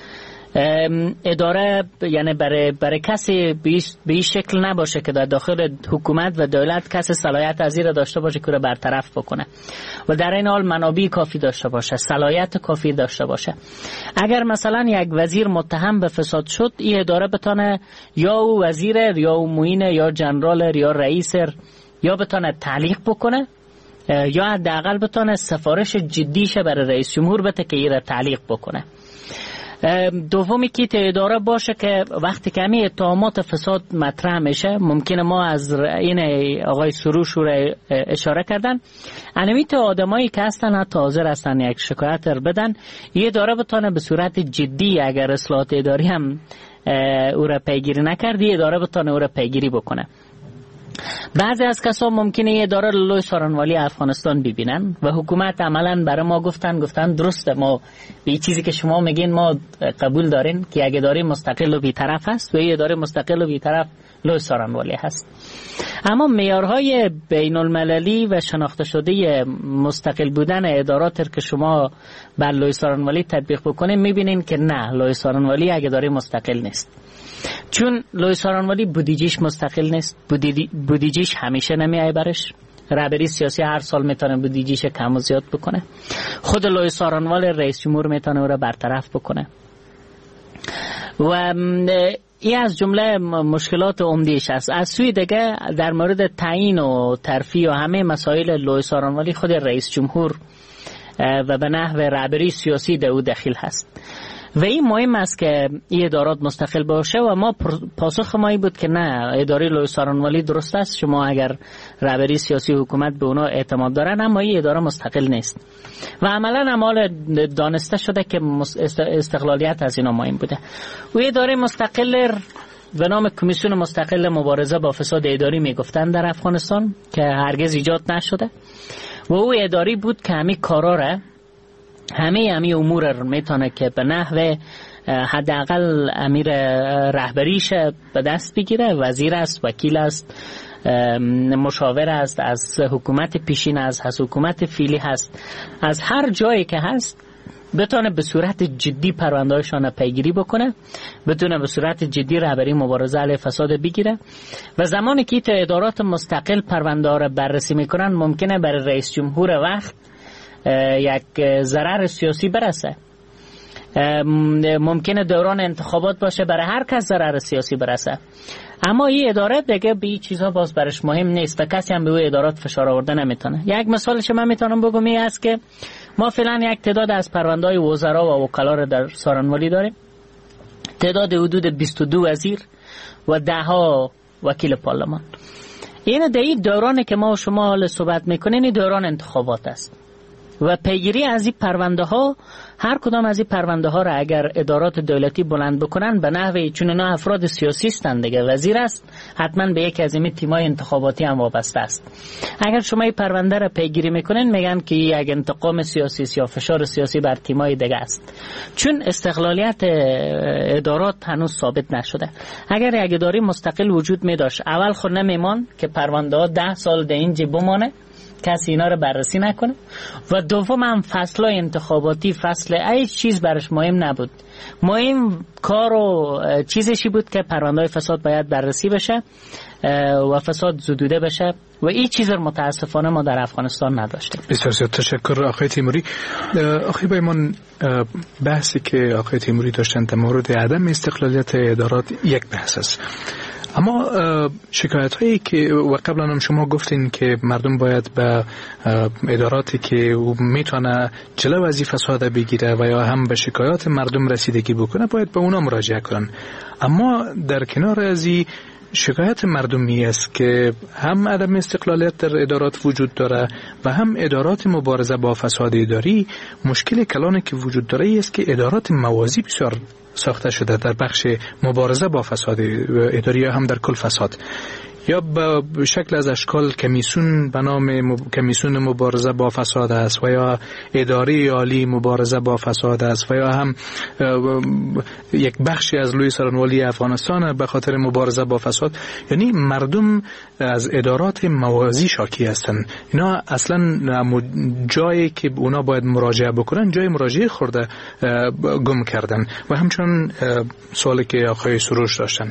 اداره یعنی برای برای کسی به این شکل نباشه که در داخل حکومت و دولت کسی صلاحیت از این داشته باشه که رو برطرف بکنه و در این حال منابع کافی داشته باشه، صلاحیت کافی داشته باشه. اگر مثلا یک وزیر متهم به فساد شد، این اداره بتونه یا او وزیر یا او معین یا جنرال یا رئیس یا بتونه تعلیق بکنه یا حداقل بتونه سفارش جدیشه برای رئیس جمهور بده که این تعلیق بکنه. دومی که اداره باشه که وقتی که همین اتهامات فساد مطرح میشه، ممکنه ما از این آقای سروش رو اشاره کردن، انمیت آدمایی که هستن حتی حاضر هستن یک شکایت رو بدن، یه اداره بتونه به صورت جدی اگر اصلاحات اداری هم او را پیگیری نکردی، اداره بتونه او را پیگیری بکنه. بعضی از کسا ممکنه یه اداره لوی سارنوالی افغانستان ببینن و حکومت عملا برای ما گفتن گفتن درسته، ما به چیزی که شما میگین ما قبول دارین که یک اداره مستقل و بی‌طرف هست و یه اداره مستقل و بی‌طرف لوی سارنوالی هست. اما معیارهای بین المللی و شناخته شده مستقل بودن ادارات که شما بر لوی سارنوالی تطبیق بکنین میبینین که نه، لوی سارنوالی یک اداره مستقل نیست. چون لوی سارانوالی بودجهش مستقل نیست، بودجهش همیشه نمیای برش. رهبری سیاسی هر سال میتونه بودجهش کم و زیاد بکنه. خود لوی سارانوال رئیس جمهور میتونه او را برطرف بکنه. و این از جمله مشکلات عمده‌اش است. از سوی دیگه در مورد تعیین و ترفیع و همه مسائل لوی سارانوالی خود رئیس جمهور و به نحو رهبری سیاسی در او دخیل هست و این مهم است که این ادارات مستقل باشه و ما پاسخ ما بود که نه، اداره لوی سارانوالی درست است، شما اگر رهبری سیاسی حکومت به اونا اعتماد دارن، اما این اداره مستقل نیست و عملا عمال دانسته شده که استقلالیت از اینا مهم بوده. و اداره مستقل به نام کمیسیون مستقل مبارزه با فساد اداری میگفتن در افغانستان که هرگز ایجاد نشده و او اداری بود که همین کارا را، همه همه امور را میتونه که به نحو حداقل امیر رهبریش به دست بگیره. وزیر است، وکیل است، مشاور است، از حکومت پیشین است، از حکومت فعلی هست، از هر جایی که هست بتونه به صورت جدی پرونده‌هاشون پیگیری بکنه، بتونه به صورت جدی رهبری مبارزه علیه فساد بگیره و زمانی که تا ادارات مستقل پرونده‌ها را بررسی میکنن ممکنه برای رئیس جمهور وقت یک ضرر سیاسی برسه، ممکنه دوران انتخابات باشه برای هر کس ضرر سیاسی برسه، اما این اداره دیگه به این چیزها باز برش مهم نیست و کسی هم به اون ادارات فشار آورده نمیتونه. یک مثالش من میتونم بگم این است که ما فعلا یک تعداد از پرونده‌های وزرا و وکلا رو در سارانوالی داریم، تعداد حدود بیست و دو وزیر و ده ها وکیل پارلمان. این در این دورانی که ما و شما حال صحبت میکنیم این دوران انتخابات است و پیگیری از این پرونده ها، هر کدام از این پرونده ها را اگر ادارات دولتی بلند بکنن به نحوی، چون اینا افراد سیاسی هستند دیگه، وزیر است حتما به یکی از این تیمای انتخاباتی هم وابسته است، اگر شما این پرونده را پیگیری میکنین میگن که یک انتقام سیاسی یا فشار سیاسی بر تیمای دیگه است، چون استقلالیت ادارات هنوز ثابت نشده. اگر یک اداره مستقل وجود می داشت اول خود نمیمان که پرونده ها ده سال در اینجا بمانه، کسی اینا رو بررسی نکنه و دوم هم فصل انتخاباتی، فصل ای چیز برش مهم نبود، مهم کار و چیزشی بود که پرونده‌های فساد باید بررسی بشه و فساد زدوده بشه و این چیز رو متاسفانه ما در افغانستان نداشتیم. بسیار زیاد تشکر آقای تیموری. آقای بایمان، بحثی که آقای تیموری داشتن در مورد عدم استقلالیت ادارات یک بحث است، اما شکایت هایی که و قبلا هم شما گفتین که مردم باید به اداراتی که میتونه جلو از این فساد بگیره و یا هم به شکایات مردم رسیدگی بکنه باید به اونا مراجعه کنن، اما در کنار از این شکایت مردمی است که هم عدم استقلالیت در ادارات وجود داره و هم ادارات مبارزه با فساد اداری، مشکل کلانی که وجود داره است که ادارات موازی بسیار ساخته شده در بخش مبارزه با فساد اداری یا هم در کل فساد، یا به شکل از اشکال کمیسیون به نام کمیسیون مبارزه با فساد است و یا اداره عالی مبارزه با فساد است و یا هم یک بخشی از لوی سارانوالی افغانستان به خاطر مبارزه با فساد. یعنی مردم از ادارات موازی شاکی هستند، اینا اصلا جایی که اونا باید مراجعه بکنن جای مراجعه خورده گم کردن. و همچنان سوالی که آقای سروش داشتن.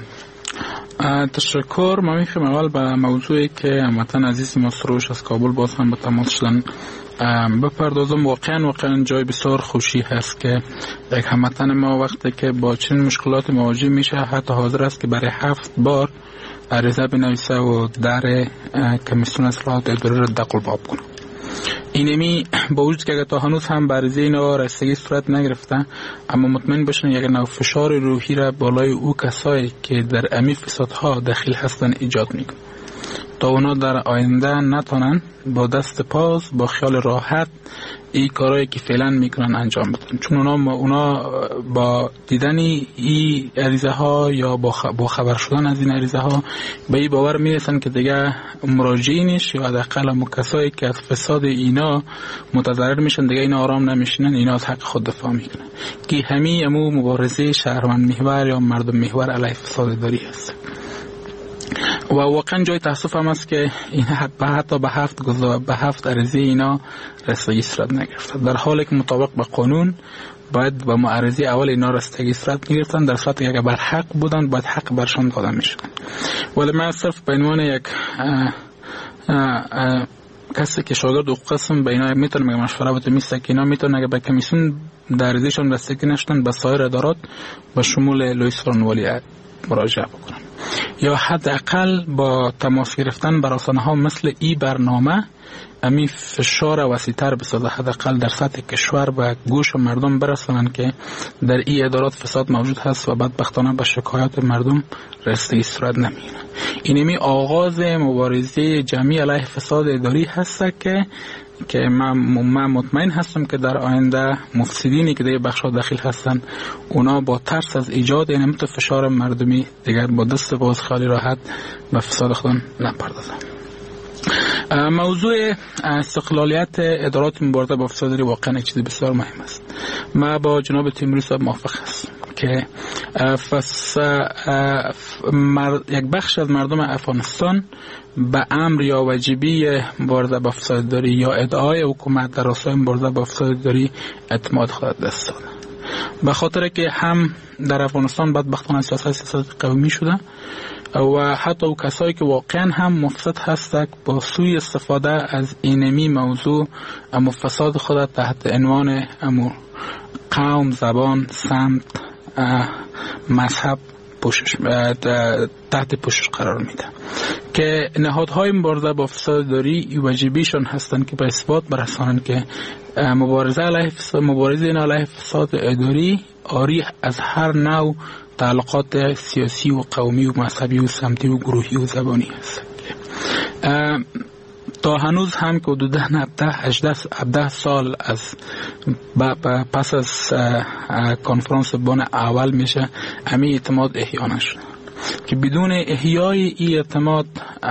تشکر. ما میخوایم اول به موضوعی که هموطن عزیز ما سروش از کابل باز هم به تماس شدن بپردازم. واقعا واقعا جای بسیار خوشی هست که یک هموطن ما وقتی که با چنین مشکلات مواجه میشه حتی حاضر است که برای هفت بار عریضه بنویسه و در کمیسیون اصلاحات اداری را دقلباب کنه. اینمی با وجود که تا هنوز هم بررسی اینا رسیدگی صورت نگرفته، اما مطمئن باشن یک نوع فشار روحی را بالای او کسایی که در امی فسادها دخیل هستن ایجاد میکنه تا اونا در آینده نتونن با دست پاس با خیال راحت این کارهایی که فعلا میکنن انجام بدن، چون اونا اونا با دیدن این عریضه ها یا با خبر شدن از این عریضه ها به این باور میرسن که دیگه مراجعینش یا حداقل کسایی که از فساد اینا متضرر میشن دیگه اینا آرام نمیشینن، اینا از حق خود دفاع میکنن که همین امو مبارزه شهروند محور یا مردم محور علیه فساد اداری هست. و واقعا جای تاسف هم است که این حتی به هفت گذار به هفت عریضه اینا رسیدگی صورت نگرفته، در حالی که مطابق به قانون باید با معرضی اول اینا رستگی صورت میگرفتن، در صورتی که اگر بر حق بودن باید حق برشان داده میشد. ولی من صرف به عنوان یک اه اه اه کسی که شاگرد حقوق هستم به اینا میتونم میگم مشوره بده میسته که اینا میتونن اگه به کمیسیون در ریزشون رسیدگی نشدن به سایر ادارات به شمول لوئیس فرانولی مراجعه بکنن یا حداقل با تماس گرفتن بر رسانه ها مثل ای برنامه امی فشار وسیع‌تر بسازه، حداقل در سطح کشور به گوش مردم برسانن که در این ادارات فساد موجود هست و بدبختانه به شکایات مردم رسیدگی صورت نمیگیره. اینمی آغاز مبارزه جمعی علیه فساد اداری هست که که من, من مطمئن هستم که در آینده مفسدینی که در بخش‌ها داخل هستن اونا با ترس از ایجاد این مت فشار مردمی دیگر با دست باز خالی راحت به فساد خودن نپردازن. موضوع استقلالیت ادارات مبارزه با فساد اداری واقعا یک چیز بسیار مهم است. من با جناب تیموری صاحب موافق هستم که فس یک بخش از مردم افغانستان به امر یا واجبی مبارزه با فساد اداری یا ادعای حکومت در راستای مبارزه با فساد اداری اعتماد خود دست داده، به خاطر که هم در افغانستان بدبختانه سیاست سیاست قومی شده و حتی او کسایی که واقعا هم مفسد هستند با سوی استفاده از اینمی موضوع اما فساد خود تحت عنوان امو قوم، زبان، سمت، مذهب پوشش تحت پوشش قرار میده که نهادهای مبارزه با فساد اداری واجبیشون هستند که به اثبات برسانند که مبارزه علیه فساد مبارزه علیه فساد اداری آری از هر نوع تعلقات سیاسی و قومی و مذهبی و سمتی و گروهی و زبانی است. تا هنوز هم که حدود هجده سال از پس از کنفرانس بن اول میشه امی اعتماد احیا نشد که بدون احیای این اعتماد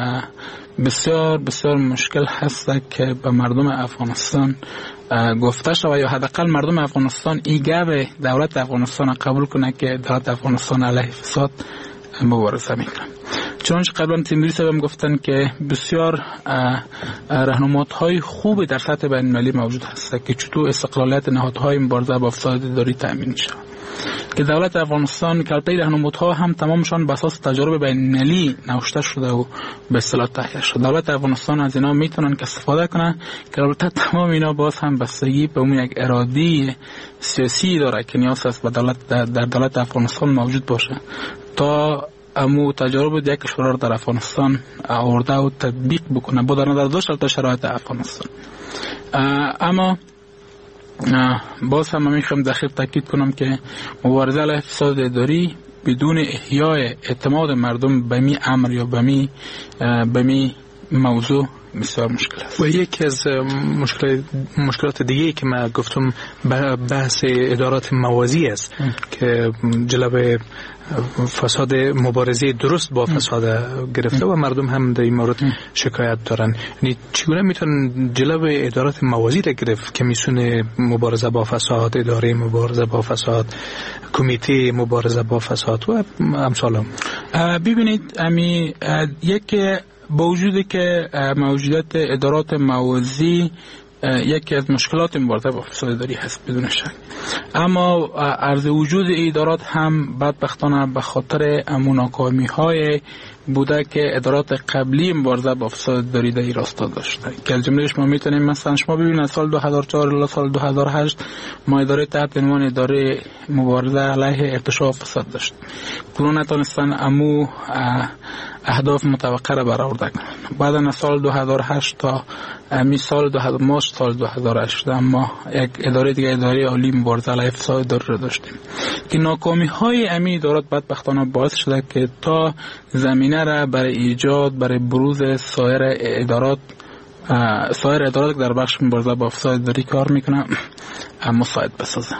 بسیار بسیار مشکل هست که به مردم افغانستان گفته شود یا حداقل مردم افغانستان این گوه دولت افغانستان قبول کنه که دولت افغانستان علیه فساد مبارزه میکنه. چنانچه قبلا تیموری صاحب هم گفتن که بسیار راهنمایی‌های خوبی در سطح بین‌المللی موجود هست که چطور استقلالیت نهادهای مبارزه با فساد اداری تامین میشه که دولت افغانستان که البته راهنمایی‌ها هم تمامشان بر اساس تجارب بین‌المللی نوشته شده و به اصطلاح تهیه شده. دولت افغانستان از اینا میتونن که استفاده کنه که البته تمام اینا باز هم بستگی به اون یک اراده سیاسی داره که نیاز است به دولت در دولت افغانستان موجود باشه تا امو تجارب دیگه کشورها در افغانستان آورده و تطبیق بکنه با در نظر داشت شرایط افغانستان. اما باز هم میخوام داخل تاکید کنم که مبارزه علیه فساد اداری بدون احیای اعتماد مردم به می امر یا به می به می موضوع بسیار مشکل است. و یکی از مشکلات مشکلات دیگه که من گفتم بحث ادارات موازی است ام. که جلوه فساد مبارزه درست با فساد گرفته ام. و مردم هم در این مورد ام. شکایت دارن. یعنی چگونه میتونن جلوه ادارات موازی را گرفت که میتونه مبارزه با فساد، اداره مبارزه با فساد، کمیته مبارزه با فساد و امثال هم. ببینید امی یک با وجودی که موجودیت ادارات موازی یکی از مشکلات مبارزه با فساد اداری هست بدون شک، اما عرض وجود ادارات هم بدبختانه به خاطر ناکامی‌های بوده که ادارات قبلی مبارزه با فساد اداری در راستا داشته که از جملهش ما میتونیم مثلا شما ببینید از سال دو هزار و چهار الی سال دو هزار و هشت ما اداره تحت عنوان اداره مبارزه علیه ارتشاء فساد داشت که نتونستن امو اهداف متوقع را برآورده کنند. بعد از سال دو هزار و هشت تا می سال دو هزار مارس سال دو هزار و هشت ما یک اداره دیگه اداره عالی مبارزه علیه فساد اداری را داشتیم که ناکامی های امی ادارات بدبختانه باعث شده که تا زمینه را برای ایجاد برای بروز سایر ادارات سایر ادارات در بخش مبارزه با فساد اداری کار میکنه مساعد بسازه.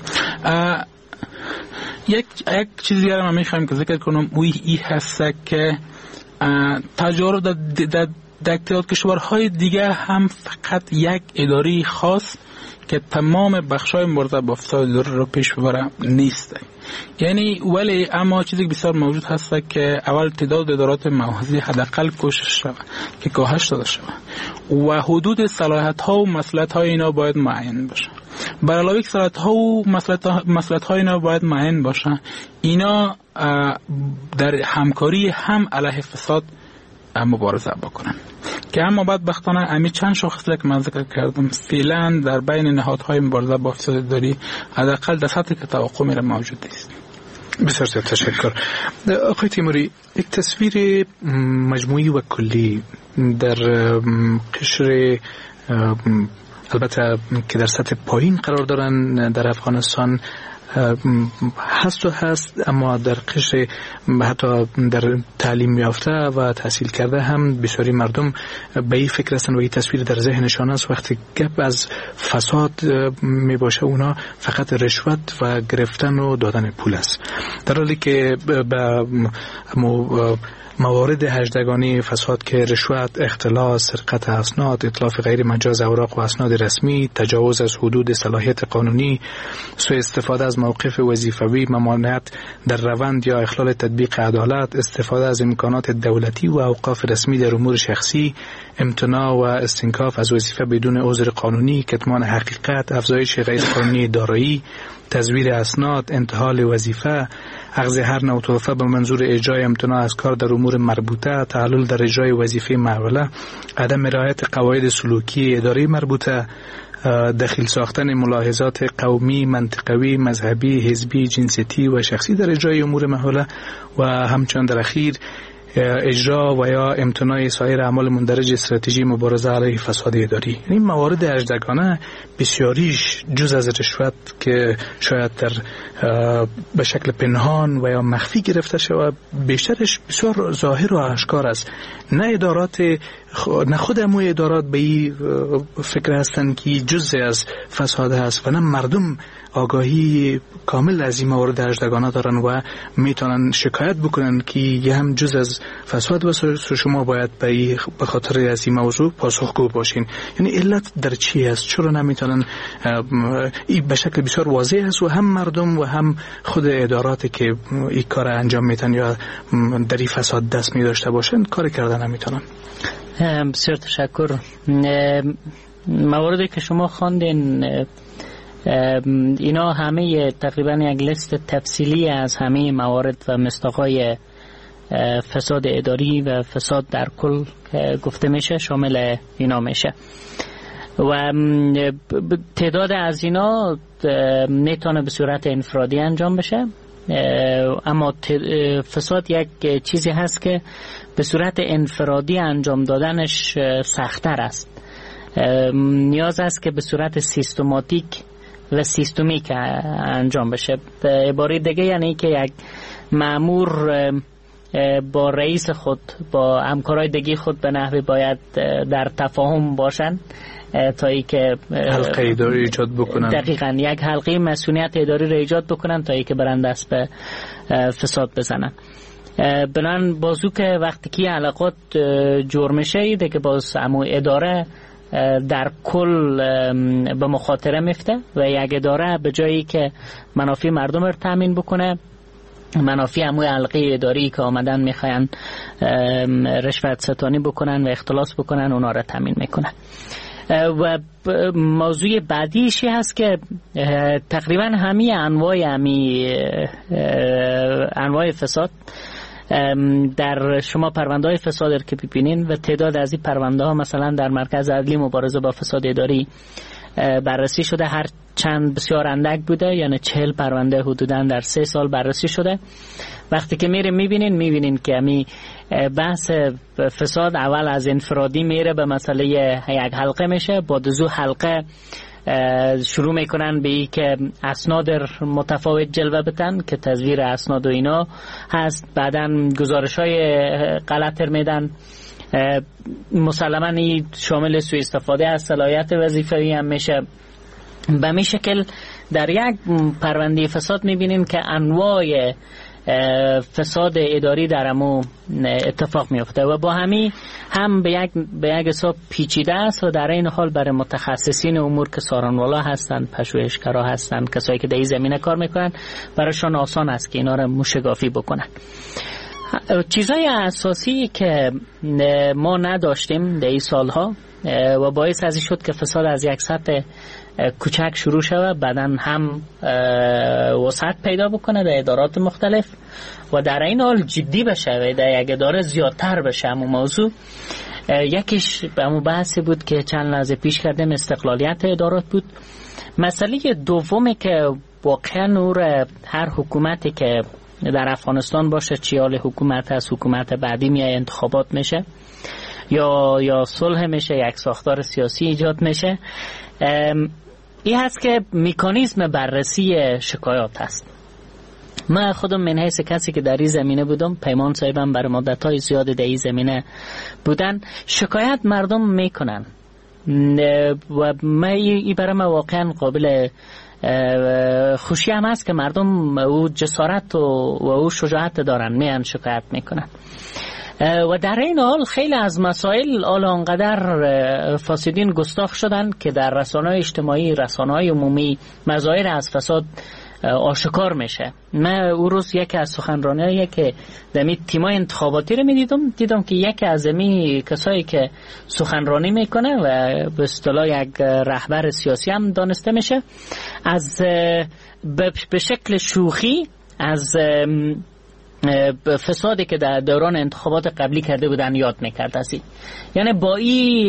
یک یک چیزی را من میخوایم که ذکر کنم اوی ای هست که تجارب در در کشورهای دیگه هم فقط یک اداره خاص که تمام بخشای مبارزه با فساد اداری رو پیش ببره نیست. یعنی ولی اما چیزی بسیار موجود هست که اول تعداد ادارات موازی حداقل کوشش شود که کاهش داده شود و حدود صلاحیت ها و مسئولیت های اینا باید معین باشه بر علاوه صلاحیت ها و مسئولیت های اینا باید معین باشه. اینا در همکاری هم علیه فساد مبارزه بکنن که اما بدبختانه امی چند شاخص که من ذکر کردم فعلا در بین نهادهای مبارزه با فساد اداری حداقل در سطحی که توقع میره موجود است. بسیار زیاد تشکر. آقای تیموری، یک تصویر مجموعی و کلی در قشر البته که در سطح پایین قرار دارن در افغانستان هست و هست، اما در قشر حتی در تعلیم یافته و تحصیل کرده هم بسیاری مردم به این فکر هستند و این تصویر در ذهنشان است. وقتی گپ از فساد می باشه اونا فقط رشوت و گرفتن و دادن پول است، در حالی که به موارد هجدگانی فساد که رشوت، اختلاس، سرقت اسناد، اتلاف غیر مجاز اوراق و اسناد رسمی، تجاوز از حدود صلاحیت قانونی، سوء استفاده از موقف وظیفوی، ممانعت در روند یا اخلال تطبیق عدالت، استفاده از امکانات دولتی و اوقاف رسمی در امور شخصی، امتناع و استنکاف از وظیفه بدون عذر قانونی، کتمان حقیقت، افزایش غیر قانونی دارایی، تزویر اسناد، انتحال وظیفه، اخذ هر نوع تحفه به منظور اجرای امتناع از کار در امور مربوطه، تعلل در اجرای وظیفه معامله، عدم رعایت قواعد سلوکی اداری مربوطه، دخیل ساختن ملاحظات قومی، منطقوی، مذهبی، حزبی، جنسیتی و شخصی در اجرای امور معامله و همچنین در اخیر اجرا و یا امتناع سایر اعمال مندرج استراتژی مبارزه علیه فساد اداری. این موارد هجدگانه بسیاریش جز از رشوت که شاید در به شکل پنهان و یا مخفی گرفته شود، بیشترش بسیار ظاهر و آشکار است. نه ادارات نه خود اموی ادارات به این فکر هستند که جزء از فساد هست و نه مردم آگاهی کامل از این موارد هجدگانه دارن و میتونن شکایت بکنن که یه هم جز از فساد و شما باید به خاطر از این موضوع پاسخگو باشین. یعنی علت در چی است؟ چرا نمیتونن؟ این به شکل بسیار واضح است و هم مردم و هم خود اداراتی که این کار انجام میتن یا در این فساد دست می داشته باشن کار کردن نمیتونن. بسیار تشکر. مواردی که شما خواندین اینا همه تقریبا یک لیست تفصیلی از همه موارد و مصداق‌های فساد اداری و فساد در کل گفته میشه، شامل اینا میشه و تعداد از اینا میتونه به صورت انفرادی انجام بشه، اما فساد یک چیزی هست که به صورت انفرادی انجام دادنش سخت‌تر است. نیاز است که به صورت سیستماتیک و سیستمیک انجام بشه. به عبارت دیگه یعنی که یک مأمور با رئیس خود، با همکارای دیگه خود به نحوی باید در تفاهم باشن تا ای که حلقه اداری ایجاد بکنن. دقیقاً یک حلقه مسئولیت اداری را ایجاد بکنن تا ای که برن دست به فساد بزنن. بنان بازو که وقتی که علاقات جور میشه ایده که باز امو اداره در کل به مخاطره میفته و یک اداره به جایی که منافع مردم رو تامین بکنه، منافع اموی حلقه اداری که آمدن میخواین رشوت ستانی بکنن و اختلاس بکنن اونا رو تامین میکنن. و موضوع بعدیشی هست که تقریبا همه انواع همی انواع فساد در شما پرونده های فساد که ببینین و تعداد از این پرونده ها مثلا در مرکز عدلی مبارزه با فساد اداری بررسی شده، هر چند بسیار اندک بوده، یعنی چهل پرونده حدوداً در سه سال بررسی شده. وقتی که میرین میبینین میبینین که همی بحث فساد اول از انفرادی میره به مسئله یک حلقه میشه، با دو حلقه شروع میکنن به ای که اسناد متفاوت جلوه بتن که تزویر اسناد و اینا هست، بعداً گزارش های غلط میدن، مسلماً این شامل سوء استفاده از صلاحیت وظیفه‌ای هم میشه. به می شکل در یک پرونده فساد میبینیم که انواع فساد اداری در امو اتفاق میفته و با همی هم به یک به یک حساب پیچیده است و در این حال برای متخصصین امور که سارانوالا هستند، پژوهشگرا هستند، کسایی که در این زمینه کار میکنن، برایشان آسان است که اینا رو موشگافی بکنن. چیزهای اساسی که ما نداشتیم در این سالها و باعث از این شد که فساد از یک سطح کوچک شروع شود، بعداً هم وسعت پیدا بکنه در ادارات مختلف و در این حال جدی بشه و در یک اداره زیادتر بشه. همون موضوع یکیش به همون بحثی بود که چند لحظه پیش کردیم، استقلالیت ادارات بود. مسئله دومی که واقعا نور هر حکومتی که در افغانستان باشه، چه حال حکومت هست، حکومت بعدی میای انتخابات میشه یا یا صلح میشه، یک ساختار سیاسی ایجاد میشه، این هست که مکانیزم بررسی شکایات هست. من خودم من حیث کسی که در این زمینه بودم، پیمان صاحبم برای مدت‌های زیاد در این زمینه بودن، شکایت مردم میکنن و من این برای من واقعا قابل خوشی هم هست که مردم او جسارت و, و او شجاعت دارن، میان شکایت میکنن. و در این حال خیلی از مسائل حالا انقدر فاسدین گستاخ شدن که در رسانه‌های اجتماعی، رسانه‌های عمومی مظاهر از فساد آشکار میشه. من اون روز یکی از سخنرانیایی که دمی تیمای انتخاباتی رو میدیدم، دیدم که یکی از امی کسایی که سخنرانی میکنه و به اصطلاح یک رهبر سیاسی هم دانسته میشه، از به شکل شوخی از فسادی که در دوران انتخابات قبلی کرده بودن یاد میکرد. از این یعنی با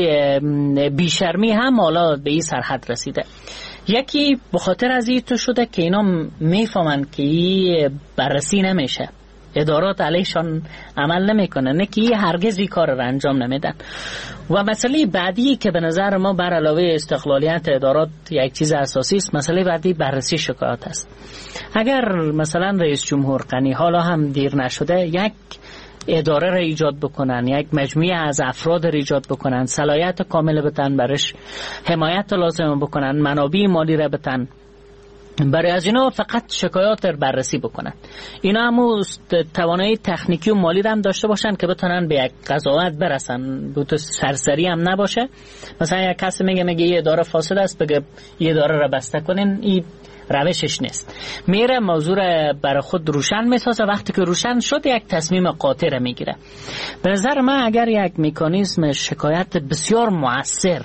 این بیشرمی هم حالا به این سرحد رسیده. یکی بخاطر از این تو شده که اینا میفهمن که این بررسی نمیشه، ادارات علیشان عمل نمیکنه، نه که هرگز این کار رو انجام نمیدن. و مسئله بعدی که به نظر ما بر علاوه استقلالیت ادارات یک چیز اساسی است، مسئله بعدی بررسی شکایات است. اگر مثلا رئیس جمهور غنی حالا هم دیر نشده یک اداره را ایجاد بکنن، یک مجموعه از افراد را ایجاد بکنن، صلاحیت کامل بتن برش، حمایت لازم بکنن، منابع مالی را بتن، برای از اینا فقط شکایات را بررسی بکنن. اینا هم توانایی تکنیکی و مالی را هم داشته باشن که بتونن به یک قضاوت برسن، به تو سرسری هم نباشه. مثلا یک کسی میگه میگه یه اداره فاسد است، بگه یه اداره را بسته کنین، این روشش نیست. میره موضوع را برای خود روشن میسازه، وقتی که روشن شد یک تصمیم قاطع را میگیره. به نظر من اگر یک مکانیزم شکایت بسیار مؤثر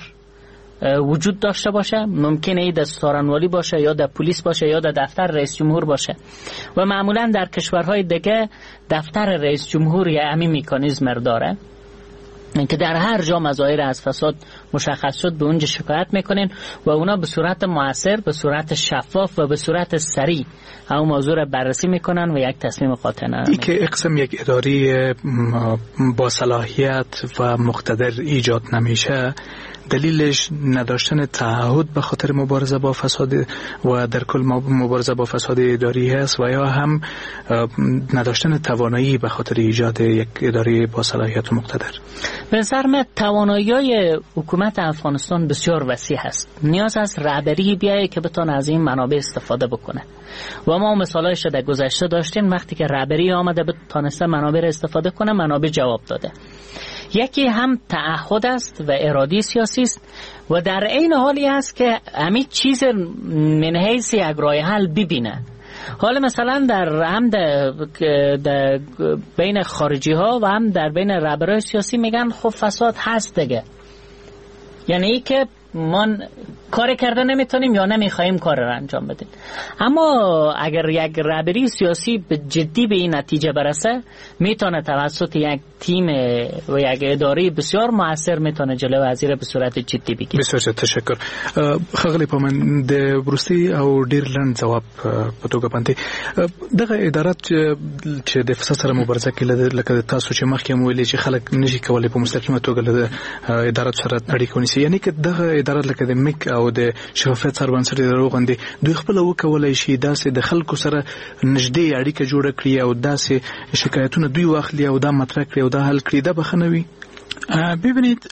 وجود داشته باشه، ممکنه ای در سارنوالی باشه یا در پلیس باشه یا در دفتر رئیس جمهور باشه و معمولا در کشورهای دیگه دفتر رئیس جمهور یه همین مکانیزم رو داره که در هر جا مظاهر از فساد مشخص شد به اونجا شکایت میکنین و اونا به صورت مؤثر، به صورت شفاف و به صورت سریع همون موضوع رو بررسی میکنن و یک تصمیم قاطع نمیگیرن. این که اقسام یک اداری با صلاحیت و مقتدر ایجاد نمیشه، دلیلش نداشتن تعهد به خاطر مبارزه با فساد و در کل مبارزه با فساد اداری هست و یا هم نداشتن توانایی به خاطر ایجاد یک اداره با صلاحیت و مقتدر. به نظر من توانایی‌های حکومت افغانستان بسیار وسیع هست. نیاز است رهبری بیایه که بتونه از این منابع استفاده بکنه و ما مثالایش در گذشته داشتیم. وقتی که رهبری آمده بتونسته منابع را استفاده کنه، منابع جواب داده. یکی هم تعهد است و اراده سیاسی است و در این حالی است که همین چیز من حیث یک راه حل ببینه. حالا مثلا در هم در, در بین خارجی ها و هم در بین رهبران سیاسی میگن خب فساد هست دیگه، یعنی ای که ما کار کرده نمیتونیم یا نمیخوایم کار را انجام بدیم. اما اگر یک رهبری سیاسی به جدی به این نتیجه برسه، میتونه توسط یک تیم و یک اداره بسیار مؤثر میتونه جلو وزیر به صورت جدی بگیره. بسیار تشکر. خغلی پامن د بروسي او ډیر لند جواب په توګه باندې دغه ادارات چې د فساد سره مبارزه کوي، لکه تاسو چې مخکې مو ویلي چې خلک نشي کولای په مستقیمه توګه له ادارات سره اړیکه ونیسي، یعنی که دغه ادارات لکه د میک او د شفافیت سره باندې درو غندي دوی خپل وکولای شي داسې د خلکو سره نږدې اړیکه جوړه کړي او داسې شکایتونه دوی واخلي او دا مطرح کړي او دا حل کړي. دا بخنوي. ببینید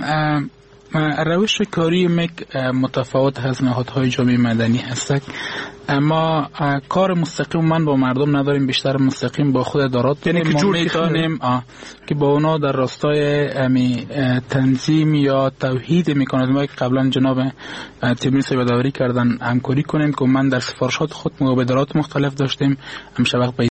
روش کاری میک متفاوت از نهادهای جامعه مدنی هست، اما کار مستقیم من با مردم نداریم، بیشتر مستقیم با خود ادارات، یعنی که جور میکنیم که با اونا در راستای امی تنظیم یا توحید میکنیم که قبلا جناب تیمیر صاحب داوری کردن همکاری کنیم که من در سفارشات خود با ادارات مختلف داشتیم. همیشه وقت